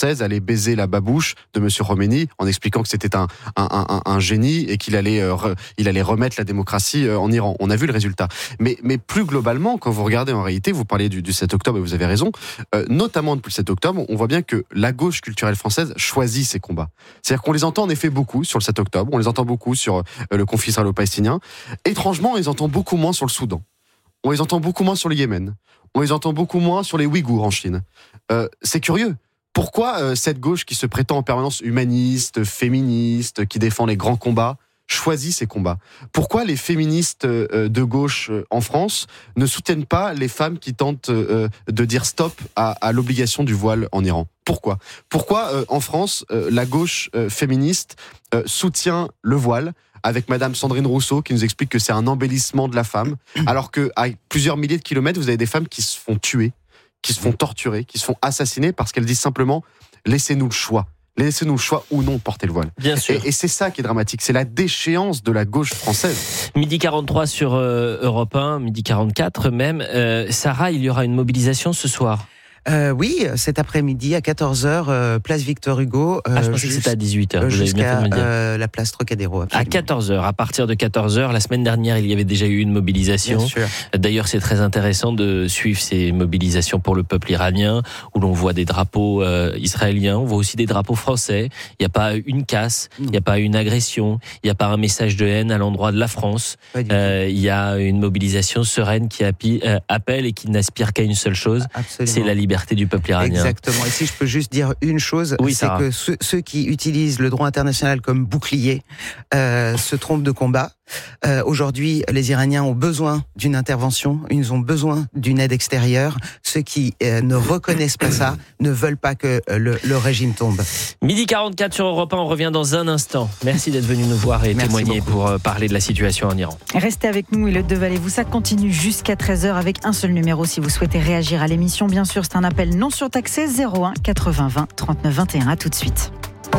baiser la babouche de Monsieur Khomeini en expliquant que c'était un, un, un, un génie et qu'il allait, euh, re, il allait remettre la démocratie euh, en Iran. On a vu le résultat. Mais, mais plus globalement, quand vous regardez en réalité, vous parlez du, du sept octobre et vous avez raison, euh, notamment depuis le sept octobre, on voit bien que la gauche culturelle française choisit ses combats. C'est-à-dire qu'on les entend en effet beaucoup sur le sept octobre, on les entend beaucoup sur euh, le conflit israélo-palestinien. Étrangement, on les entend beaucoup moins sur le Soudan. On les entend beaucoup moins sur le Yémen. On les entend beaucoup moins sur les Ouïghours en Chine. Euh, c'est curieux. Pourquoi euh, cette gauche qui se prétend en permanence humaniste, féministe, qui défend les grands combats, choisit ces combats? Pourquoi les féministes euh, de gauche euh, en France ne soutiennent pas les femmes qui tentent euh, de dire stop à, à l'obligation du voile en Iran? Pourquoi Pourquoi euh, en France, euh, la gauche euh, féministe euh, soutient le voile, avec Madame Sandrine Rousseau qui nous explique que c'est un embellissement de la femme, alors qu'à plusieurs milliers de kilomètres, vous avez des femmes qui se font tuer, qui se font torturer, qui se font assassiner parce qu'elles disent simplement « laissez-nous le choix ». Laissez-nous le choix ou non de porter le voile. Bien sûr. Et, et c'est ça qui est dramatique, c'est la déchéance de la gauche française. Midi quarante-trois sur euh, Europe un, midi quarante-quatre même. Euh, Sarah, il y aura une mobilisation ce soir. Euh, oui, cet après-midi à quatorze heures, euh, place Victor Hugo. Euh, ah, je pensais que c'était à dix-huit heures. Jusqu'à euh, la place Trocadéro. Absolument. À quatorze heures, à partir de quatorze heures. La semaine dernière, il y avait déjà eu une mobilisation. Bien sûr. D'ailleurs, c'est très intéressant de suivre ces mobilisations pour le peuple iranien, où l'on voit des drapeaux euh, israéliens, on voit aussi des drapeaux français. Il n'y a pas une casse, il n'y a pas une agression, il n'y a pas un message de haine à l'endroit de la France. Euh, il y a une mobilisation sereine qui api- euh, appelle et qui n'aspire qu'à une seule chose, Absolument. C'est la liberté du peuple iranien. Exactement. Et si je peux juste dire une chose, oui, c'est Sarah. que ceux, ceux qui utilisent le droit international comme bouclier euh, se trompent de combat. Euh, aujourd'hui, les Iraniens ont besoin d'une intervention, ils ont besoin d'une aide extérieure. Ceux qui euh, ne reconnaissent pas ça ne veulent pas que euh, le, le régime tombe. Midi quarante-quatre sur Europe un, on revient dans un instant. Merci d'être venu nous voir et Merci témoigner beaucoup. pour euh, parler de la situation en Iran. Restez avec nous, Elliot Deval-et-vous. Ça continue jusqu'à treize heures avec un seul numéro si vous souhaitez réagir à l'émission. Bien sûr, c'est un appel non surtaxé, zéro un quatre-vingts vingt trente-neuf vingt et un. À tout de suite.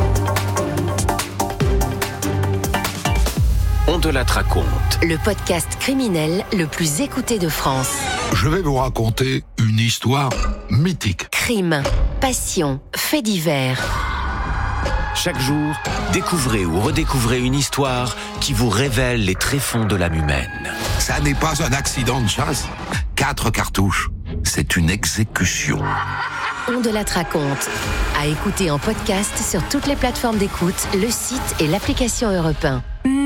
On de la raconte. Le podcast criminel le plus écouté de France. Je vais vous raconter une histoire mythique. Crime, passion, faits divers. Chaque jour, découvrez ou redécouvrez une histoire qui vous révèle les tréfonds de l'âme humaine. Ça n'est pas un accident de chasse. Quatre cartouches. C'est une exécution. On de la raconte. À écouter en podcast sur toutes les plateformes d'écoute, le site et l'application Europe un.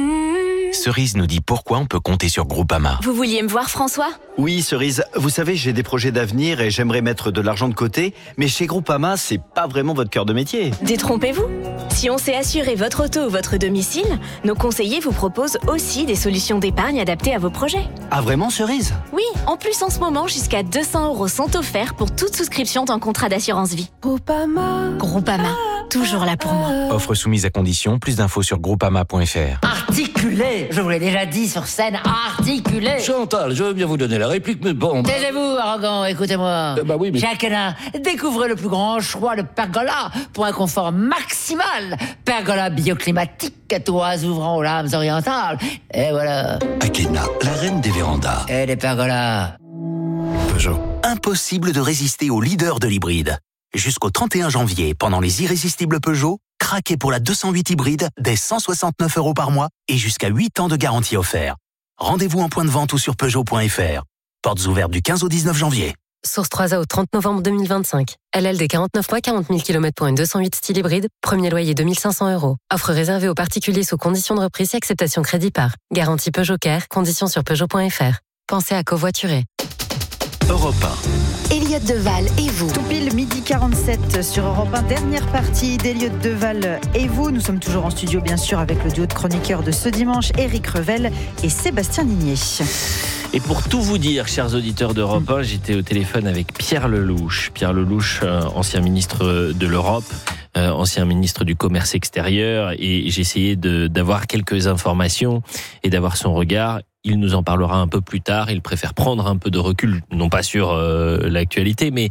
Cerise nous dit pourquoi on peut compter sur Groupama. Vous vouliez me voir, François ? Oui, Cerise. Vous savez, j'ai des projets d'avenir et j'aimerais mettre de l'argent de côté, mais chez Groupama, c'est pas vraiment votre cœur de métier. Détrompez-vous. Si on sait assurer votre auto ou votre domicile, nos conseillers vous proposent aussi des solutions d'épargne adaptées à vos projets. Ah vraiment, Cerise ? Oui, en plus en ce moment, jusqu'à deux cents euros sont offerts pour toute souscription d'un contrat d'assurance vie. Groupama. Groupama, toujours là pour moi. Offre soumise à condition, plus d'infos sur groupama point f r. Articulé, je vous l'ai déjà dit sur scène, articulé. Chantal, je veux bien vous donner la réplique, mais bon... Taisez-vous, arrogant, écoutez-moi. Euh, bah oui, mais... Chacun découvrez le plus grand choix de pergola pour un confort maximal. Pergola bioclimatique, toits ouvrant aux lames orientales. Et voilà. Akena, la reine des vérandas. Et des pergolas. Peugeot. Impossible de résister au leader de l'hybride. Jusqu'au trente et un janvier, pendant les irrésistibles Peugeot, craquez pour la deux cent huit hybride dès cent soixante-neuf euros par mois et jusqu'à huit ans de garantie offert. Rendez-vous en point de vente ou sur Peugeot point f r. Portes ouvertes du quinze au dix-neuf janvier. Source trois A au trente novembre deux mille vingt-cinq. L L D quarante-neuf mois, quarante mille kilomètres pour une deux cent huit style hybride. Premier loyer deux mille cinq cents euros. Offre réservée aux particuliers sous conditions de reprise et acceptation crédit par. Garantie Peugeot Care. Conditions sur Peugeot point f r. Pensez à covoiturer. Europe un. Elliot Deval et vous. Tout pile midi quarante-sept sur Europe un. Dernière partie d'Elliot Deval et vous. Nous sommes toujours en studio, bien sûr, avec le duo de chroniqueurs de ce dimanche, Éric Revel et Sébastien Ligné. Et pour tout vous dire, chers auditeurs d'Europe un, j'étais au téléphone avec Pierre Lelouch. Pierre Lelouch, euh, ancien ministre de l'Europe, euh, ancien ministre du Commerce extérieur, et j'ai essayé de, d'avoir quelques informations et d'avoir son regard. Il nous en parlera un peu plus tard. Il préfère prendre un peu de recul, non pas sur euh, l'actualité, mais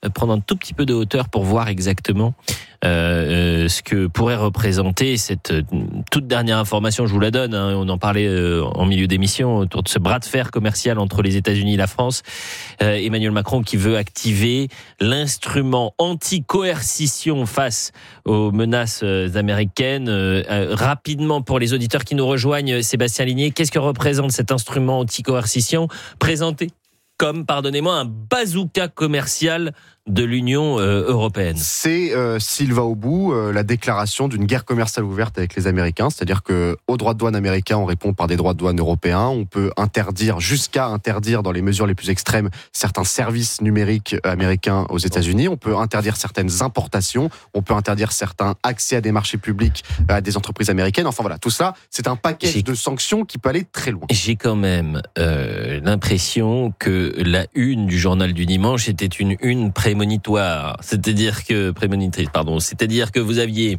prendre un tout petit peu de hauteur pour voir exactement euh, ce que pourrait représenter cette toute dernière information. Je vous la donne, hein, on en parlait euh, en milieu d'émission autour de ce bras de fer commercial entre les États-Unis et la France. Euh, Emmanuel Macron qui veut activer l'instrument anti-coercition face aux menaces américaines. Euh, euh, rapidement, pour les auditeurs qui nous rejoignent, Sébastien Ligné, qu'est-ce que représente cet instrument anti-coercition présenté comme, pardonnez-moi, un bazooka commercial de l'Union euh, européenne? C'est, euh, s'il va au bout, euh, la déclaration d'une guerre commerciale ouverte avec les Américains. C'est-à-dire que aux droits de douane américains, on répond par des droits de douane européens. On peut interdire, jusqu'à interdire dans les mesures les plus extrêmes, certains services numériques américains aux États-Unis. On peut interdire certaines importations. On peut interdire certains accès à des marchés publics à des entreprises américaines. Enfin voilà, tout ça, c'est un package J'ai... de sanctions qui peut aller très loin. J'ai quand même euh, l'impression que la une du journal du dimanche était une une pré prémonitoire, c'est-à-dire que prémonitrice, pardon, c'est-à-dire que vous aviez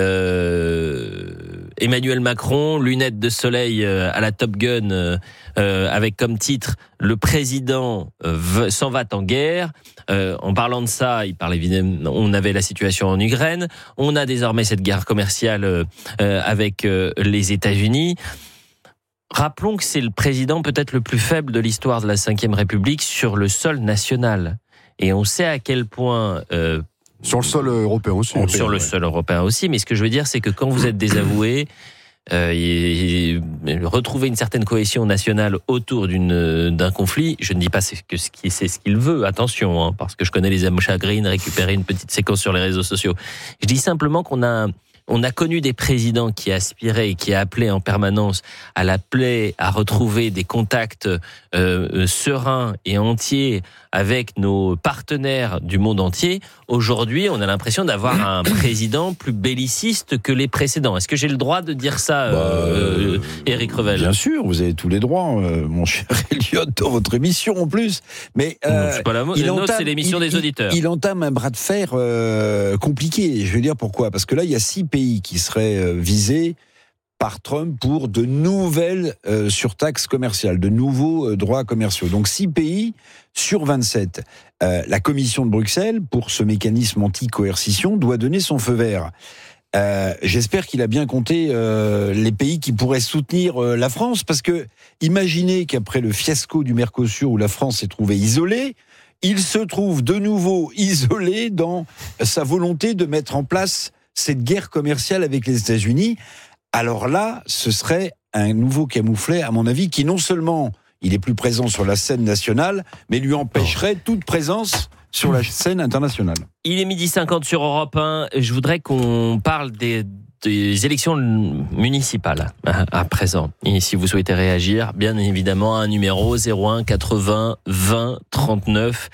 euh, Emmanuel Macron, lunettes de soleil euh, à la Top Gun, euh, avec comme titre le président euh, s'en va en guerre. Euh, en parlant de ça, il parle évidemment, on avait la situation en Ukraine, on a désormais cette guerre commerciale euh, avec euh, les États-Unis. Rappelons que c'est le président peut-être le plus faible de l'histoire de la cinquième République sur le sol national. Et on sait à quel point... Euh, sur le sol européen aussi. Sur européen, le ouais. sol européen aussi. Mais ce que je veux dire, c'est que quand vous êtes désavoué, euh, et, et, retrouver une certaine cohésion nationale autour d'une, d'un conflit, je ne dis pas que ce qui, c'est ce qu'il veut, attention, hein, parce que je connais les âmes chagrines, récupérer une petite séquence sur les réseaux sociaux. Je dis simplement qu'on a... On a connu des présidents qui aspiraient et qui appelaient en permanence à la plaie, à retrouver des contacts euh, sereins et entiers avec nos partenaires du monde entier. Aujourd'hui, on a l'impression d'avoir un président plus belliciste que les précédents. Est-ce que j'ai le droit de dire ça, bah, euh, euh, Éric Revel ? Bien sûr, vous avez tous les droits, euh, mon cher Elliot, dans votre émission en plus. Mais euh, non, c'est pas la il entame, c'est l'émission il, des auditeurs. Il, il entame un bras de fer euh, compliqué. Je veux dire pourquoi ? Parce que là, il y a six pays qui seraient visés par Trump pour de nouvelles euh, surtaxes commerciales, de nouveaux euh, droits commerciaux. Donc six pays sur vingt-sept. Euh, la Commission de Bruxelles, pour ce mécanisme anti-coercition, doit donner son feu vert. Euh, j'espère qu'il a bien compté euh, les pays qui pourraient soutenir euh, la France, parce que imaginez qu'après le fiasco du Mercosur où la France s'est trouvée isolée, il se trouve de nouveau isolé dans sa volonté de mettre en place cette guerre commerciale avec les États-Unis. Alors là, ce serait un nouveau camouflet, à mon avis, qui non seulement il est plus présent sur la scène nationale, mais lui empêcherait toute présence sur la scène internationale. Il est midi cinquante sur Europe un. Je voudrais qu'on parle des, des élections municipales à présent. Et si vous souhaitez réagir, bien évidemment, un numéro zéro un quatre-vingts vingt trente-neuf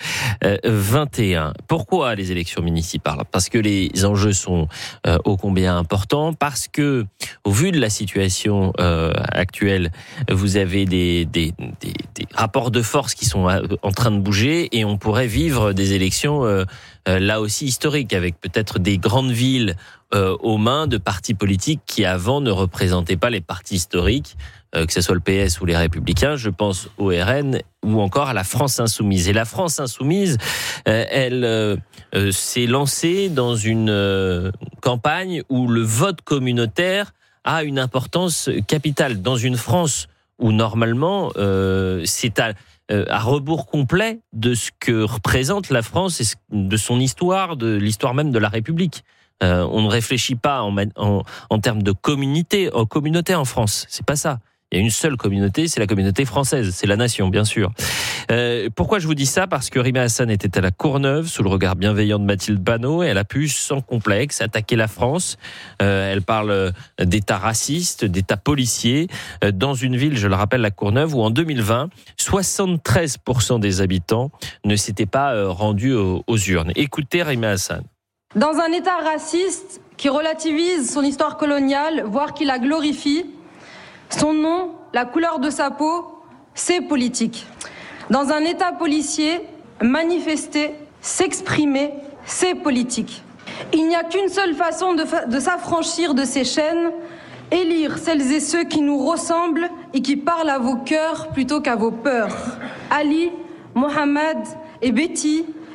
vingt et un. Pourquoi les élections municipales ? Parce que les enjeux sont euh, ô combien importants, parce que au vu de la situation euh, actuelle, vous avez des, des, des, des rapports de force qui sont en train de bouger et on pourrait vivre des élections euh, euh, là aussi historiques, avec peut-être des grandes villes euh, aux mains de partis politiques qui avant ne représentaient pas les partis historiques, euh, que ce soit le P S ou les Républicains. Je pense au R N ou encore à la France Insoumise. Et la France Insoumise, euh, elle euh, euh, s'est lancée dans une euh, campagne où le vote communautaire a une importance capitale. Dans une France où normalement euh, c'est à, euh, à rebours complet de ce que représente la France et de son histoire, de l'histoire même de la République. Euh, on ne réfléchit pas en, en, en termes de communauté, en communauté en France. C'est pas ça. Il y a une seule communauté, c'est la communauté française, c'est la nation, bien sûr. Euh, pourquoi je vous dis ça ? Parce que Rima Hassan était à la Courneuve, sous le regard bienveillant de Mathilde Panot, et elle a pu, sans complexe, attaquer la France. Euh, elle parle d'État raciste, d'État policier, euh, dans une ville, je le rappelle, la Courneuve, où en deux mille vingt, soixante-treize pour cent des habitants ne s'étaient pas euh, rendus aux, aux urnes. Écoutez Rima Hassan. Dans un État raciste qui relativise son histoire coloniale, voire qui la glorifie, son nom, la couleur de sa peau, c'est politique. Dans un État policier, manifester, s'exprimer, c'est politique. Il n'y a qu'une seule façon de, fa- de s'affranchir de ces chaînes, élire celles et ceux qui nous ressemblent et qui parlent à vos cœurs plutôt qu'à vos peurs. Ali, Mohamed et Betty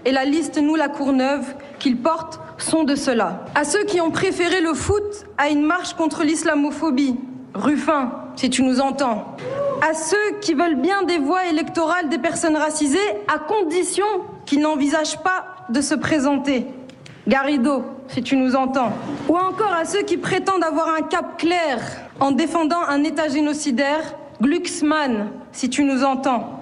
et la liste Nous la Courneuve qu'il porte sont de cela. À ceux qui ont préféré le foot à une marche contre l'islamophobie, Ruffin, si tu nous entends. À ceux qui veulent bien des voix électorales des personnes racisées, à condition qu'ils n'envisagent pas de se présenter, Garrido, si tu nous entends. Ou encore à ceux qui prétendent avoir un cap clair en défendant un État génocidaire, Glucksmann, si tu nous entends.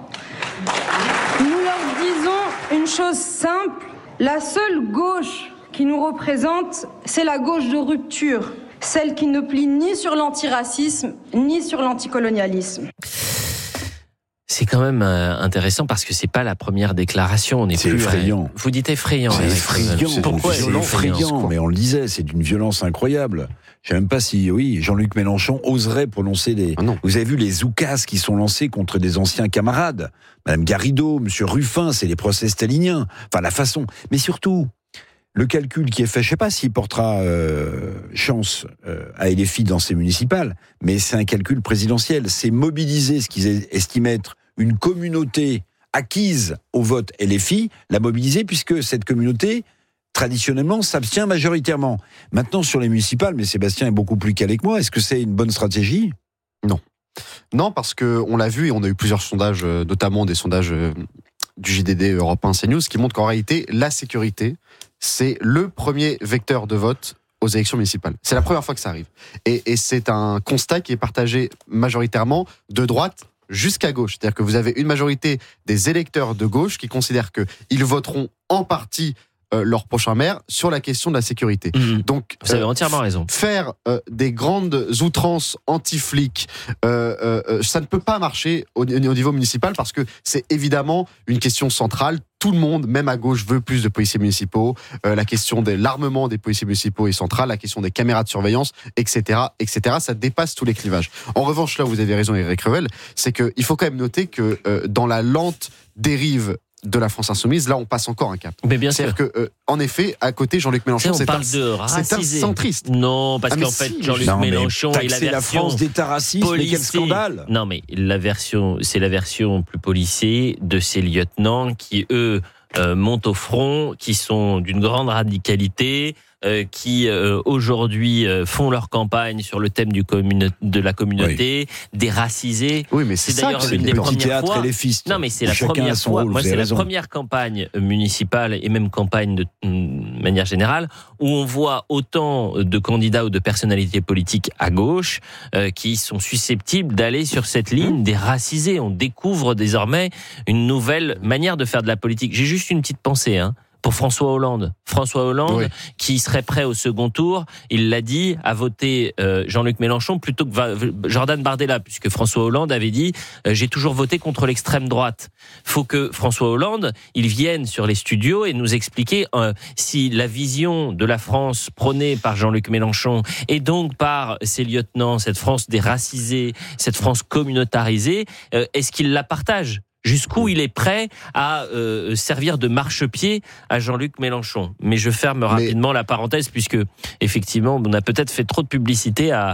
Nous leur disons une chose simple, la seule gauche qui nous représente, c'est la gauche de rupture, celle qui ne plie ni sur l'antiracisme, ni sur l'anticolonialisme. C'est quand même intéressant parce que c'est pas la première déclaration. On est c'est plus effrayant. À... Vous dites effrayant. C'est effrayant. C'est Pourquoi c'est effrayant, effrayant mais on le disait, c'est d'une violence incroyable. Je sais même pas si, oui, Jean-Luc Mélenchon oserait prononcer des. Ah Vous avez vu les oukas qui sont lancés contre des anciens camarades, Madame Garrido, Monsieur Ruffin, c'est les procès staliniens. Enfin, la façon. Mais surtout, le calcul qui est fait, je sais pas s'il portera euh, chance euh, à L F I dans ces municipales, mais c'est un calcul présidentiel. C'est mobiliser ce qu'ils estiment être une communauté acquise au vote L F I, la mobiliser, puisque cette communauté, traditionnellement, s'abstient majoritairement. Maintenant, sur les municipales, mais Sébastien est beaucoup plus calé que moi, est-ce que c'est une bonne stratégie ? Non. Non, parce qu'on l'a vu, et on a eu plusieurs sondages, notamment des sondages du J D D Europe un CNews, qui montrent qu'en réalité, la sécurité, c'est le premier vecteur de vote aux élections municipales. C'est la première fois que ça arrive. Et, et c'est un constat qui est partagé majoritairement de droite jusqu'à gauche. C'est-à-dire que vous avez une majorité des électeurs de gauche qui considèrent qu'ils voteront en partie euh, leur prochain maire sur la question de la sécurité. Mmh. Donc, vous avez euh, entièrement raison. Faire euh, des grandes outrances anti-flics, euh, euh, ça ne peut pas marcher au, au niveau municipal parce que c'est évidemment une question centrale. Tout le monde, même à gauche, veut plus de policiers municipaux. Euh, la question de l'armement des policiers municipaux est centrale. La question des caméras de surveillance, et cetera, et cetera. Ça dépasse tous les clivages. En revanche, là où vous avez raison, Éric Revel, c'est qu'il faut quand même noter que euh, dans la lente dérive de la France insoumise, là, on passe encore un cap. Mais bien C'est-à-dire sûr. que, euh, en effet, à côté, Jean-Luc Mélenchon, c'est un, c'est un centriste. Non, parce ah, qu'en si, fait, Jean-Luc non, Mélenchon mais est la version la France d'État raciste, mais quel scandale. Non, mais la version, c'est la version plus policée de ces lieutenants qui, eux, euh, montent au front, qui sont d'une grande radicalité, Euh, qui euh, aujourd'hui euh, font leur campagne sur le thème du commune- de la communauté, oui. des racisés. Oui, mais c'est, c'est ça d'ailleurs que l'une des premières fois. Non, mais c'est la première fois. Rôle, moi, c'est raison. la première campagne municipale et même campagne de, de manière générale où on voit autant de candidats ou de personnalités politiques à gauche euh, qui sont susceptibles d'aller sur cette ligne des racisés. On découvre désormais une nouvelle manière de faire de la politique. J'ai juste une petite pensée, hein. Pour François Hollande. François Hollande, oui. qui serait prêt au second tour, il l'a dit, à voter euh, Jean-Luc Mélenchon plutôt que va, Jordan Bardella, puisque François Hollande avait dit euh, « j'ai toujours voté contre l'extrême droite ». Faut que François Hollande, il vienne sur les studios et nous expliquer euh, si la vision de la France prônée par Jean-Luc Mélenchon et donc par ses lieutenants, cette France déracisée, cette France communautarisée, euh, est-ce qu'il la partage ? Jusqu'où il est prêt à euh, servir de marchepied à Jean-Luc Mélenchon. Mais je ferme rapidement Mais... la parenthèse, puisque effectivement, on a peut-être fait trop de publicité à,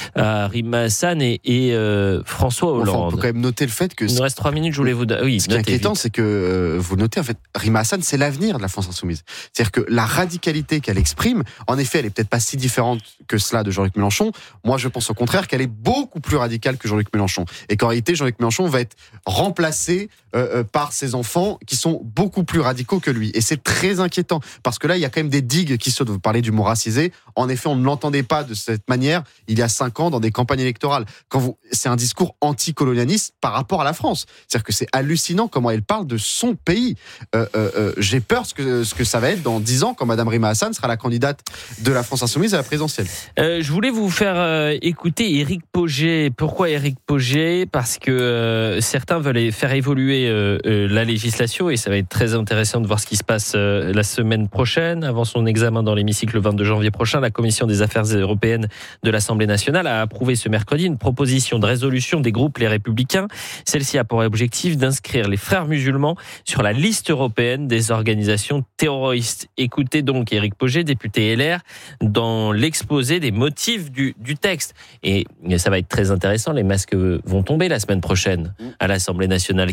à Rima Hassan et, et euh, François Hollande. Enfin, on peut quand même noter le fait que... Il nous reste trois minutes, je voulais vous... Oui, ce qui est inquiétant, vite. c'est que euh, vous notez, en fait, Rima Hassan, c'est l'avenir de la France insoumise. C'est-à-dire que la radicalité qu'elle exprime, en effet, elle est peut-être pas si différente que cela de Jean-Luc Mélenchon. Moi, je pense au contraire qu'elle est beaucoup plus radicale que Jean-Luc Mélenchon. Et qu'en réalité, Jean-Luc Mélenchon va être remplacé Euh, euh, par ses enfants qui sont beaucoup plus radicaux que lui. Et c'est très inquiétant, parce que là, il y a quand même des digues qui sautent. Vous parlez du mot racisé. En effet, on ne l'entendait pas de cette manière il y a cinq ans dans des campagnes électorales. Quand vous, c'est un discours anticolonialiste par rapport à la France. C'est-à-dire que c'est hallucinant comment elle parle de son pays. Euh, euh, euh, j'ai peur ce que, ce que ça va être dans dix ans quand Madame Rima Hassan sera la candidate de la France insoumise à la présidentielle. Euh, je voulais vous faire euh, écouter Éric Pauget. Pourquoi Éric Pauget ? Parce que euh, certains veulent faire évoluer Euh, euh, la législation et ça va être très intéressant de voir ce qui se passe euh, la semaine prochaine. Avant son examen dans l'hémicycle le vingt-deux janvier prochain, la Commission des affaires européennes de l'Assemblée nationale a approuvé ce mercredi une proposition de résolution des groupes Les Républicains. Celle-ci a pour objectif d'inscrire les frères musulmans sur la liste européenne des organisations terroristes. Écoutez donc Éric Pauget, député L R, dans l'exposé des motifs du, du texte. Et ça va être très intéressant, les masques vont tomber la semaine prochaine à l'Assemblée nationale.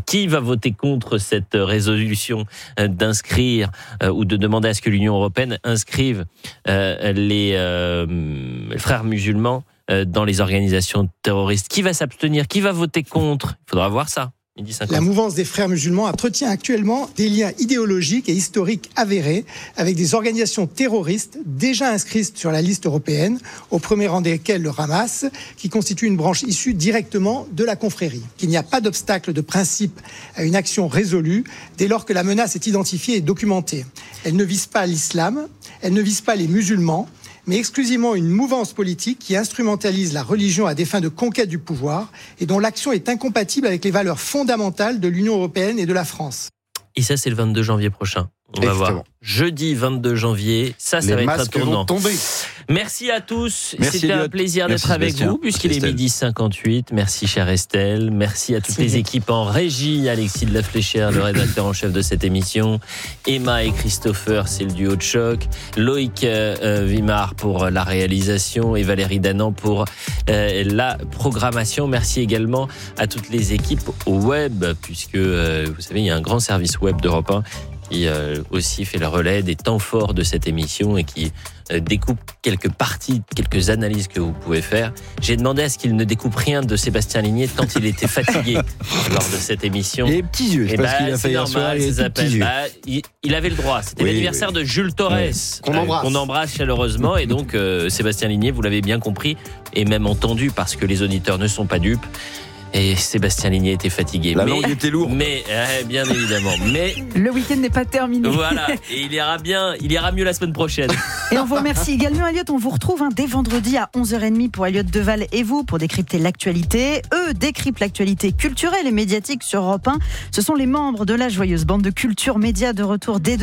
Qui va voter contre cette résolution d'inscrire euh, ou de demander à ce que l'Union européenne inscrive euh, les euh, frères musulmans euh, dans les organisations terroristes? Qui va s'abstenir? Qui va voter contre? Il faudra voir ça. La mouvance des frères musulmans entretient actuellement des liens idéologiques et historiques avérés avec des organisations terroristes déjà inscrites sur la liste européenne, au premier rang desquelles le Hamas, qui constitue une branche issue directement de la confrérie. Il n'y a pas d'obstacle de principe à une action résolue dès lors que la menace est identifiée et documentée. Elle ne vise pas l'islam, elle ne vise pas les musulmans, mais exclusivement une mouvance politique qui instrumentalise la religion à des fins de conquête du pouvoir et dont l'action est incompatible avec les valeurs fondamentales de l'Union européenne et de la France. Et ça, c'est le vingt-deux janvier prochain. On va Exactement. voir. Jeudi vingt-deux janvier, ça, ça Les va être un masques tournant. vont tomber. Merci à tous. Merci, C'était un Elliot. plaisir Merci, d'être avec Sébastien. vous, puisqu'il Merci, est Estelle. midi cinquante-huit. Merci, chère Estelle. Merci à toutes Merci. les équipes en régie. Alexis de la Fléchère, le rédacteur en chef de cette émission. Emma et Christopher, c'est le duo de choc. Loïc euh, Vimard pour la réalisation et Valérie Danan pour euh, la programmation. Merci également à toutes les équipes au web, puisque, euh, vous savez, il y a un grand service web d'Europe un qui euh, aussi fait le relais des temps forts de cette émission et qui euh, découpe quelques parties, quelques analyses que vous pouvez faire. J'ai demandé à ce qu'il ne découpe rien de Sébastien Ligné tant il était fatigué lors de cette émission. Et les petits yeux, je sais pas bah, ce qu'il a fait c'est hier soir, normal, il a ça des s'appelle. petits yeux. Bah, il, il avait le droit. C'était Oui, l'anniversaire oui. de Jules Torres, Ouais. Qu'on embrasse. qu'on embrasse chaleureusement. Et donc, euh, Sébastien Ligné, vous l'avez bien compris et même entendu parce que les auditeurs ne sont pas dupes. Et Sébastien Ligné était fatigué. La mais, langue était lourde. Mais, euh, bien évidemment. Mais, Le week-end n'est pas terminé. voilà. Et il ira bien, il ira mieux la semaine prochaine. Et on vous remercie également, Elliot. On vous retrouve hein, dès vendredi à onze heures trente pour Elliot Deval et vous pour décrypter l'actualité. Eux décryptent l'actualité culturelle et médiatique sur Europe un. Ce sont les membres de la joyeuse bande de Culture Média de retour dès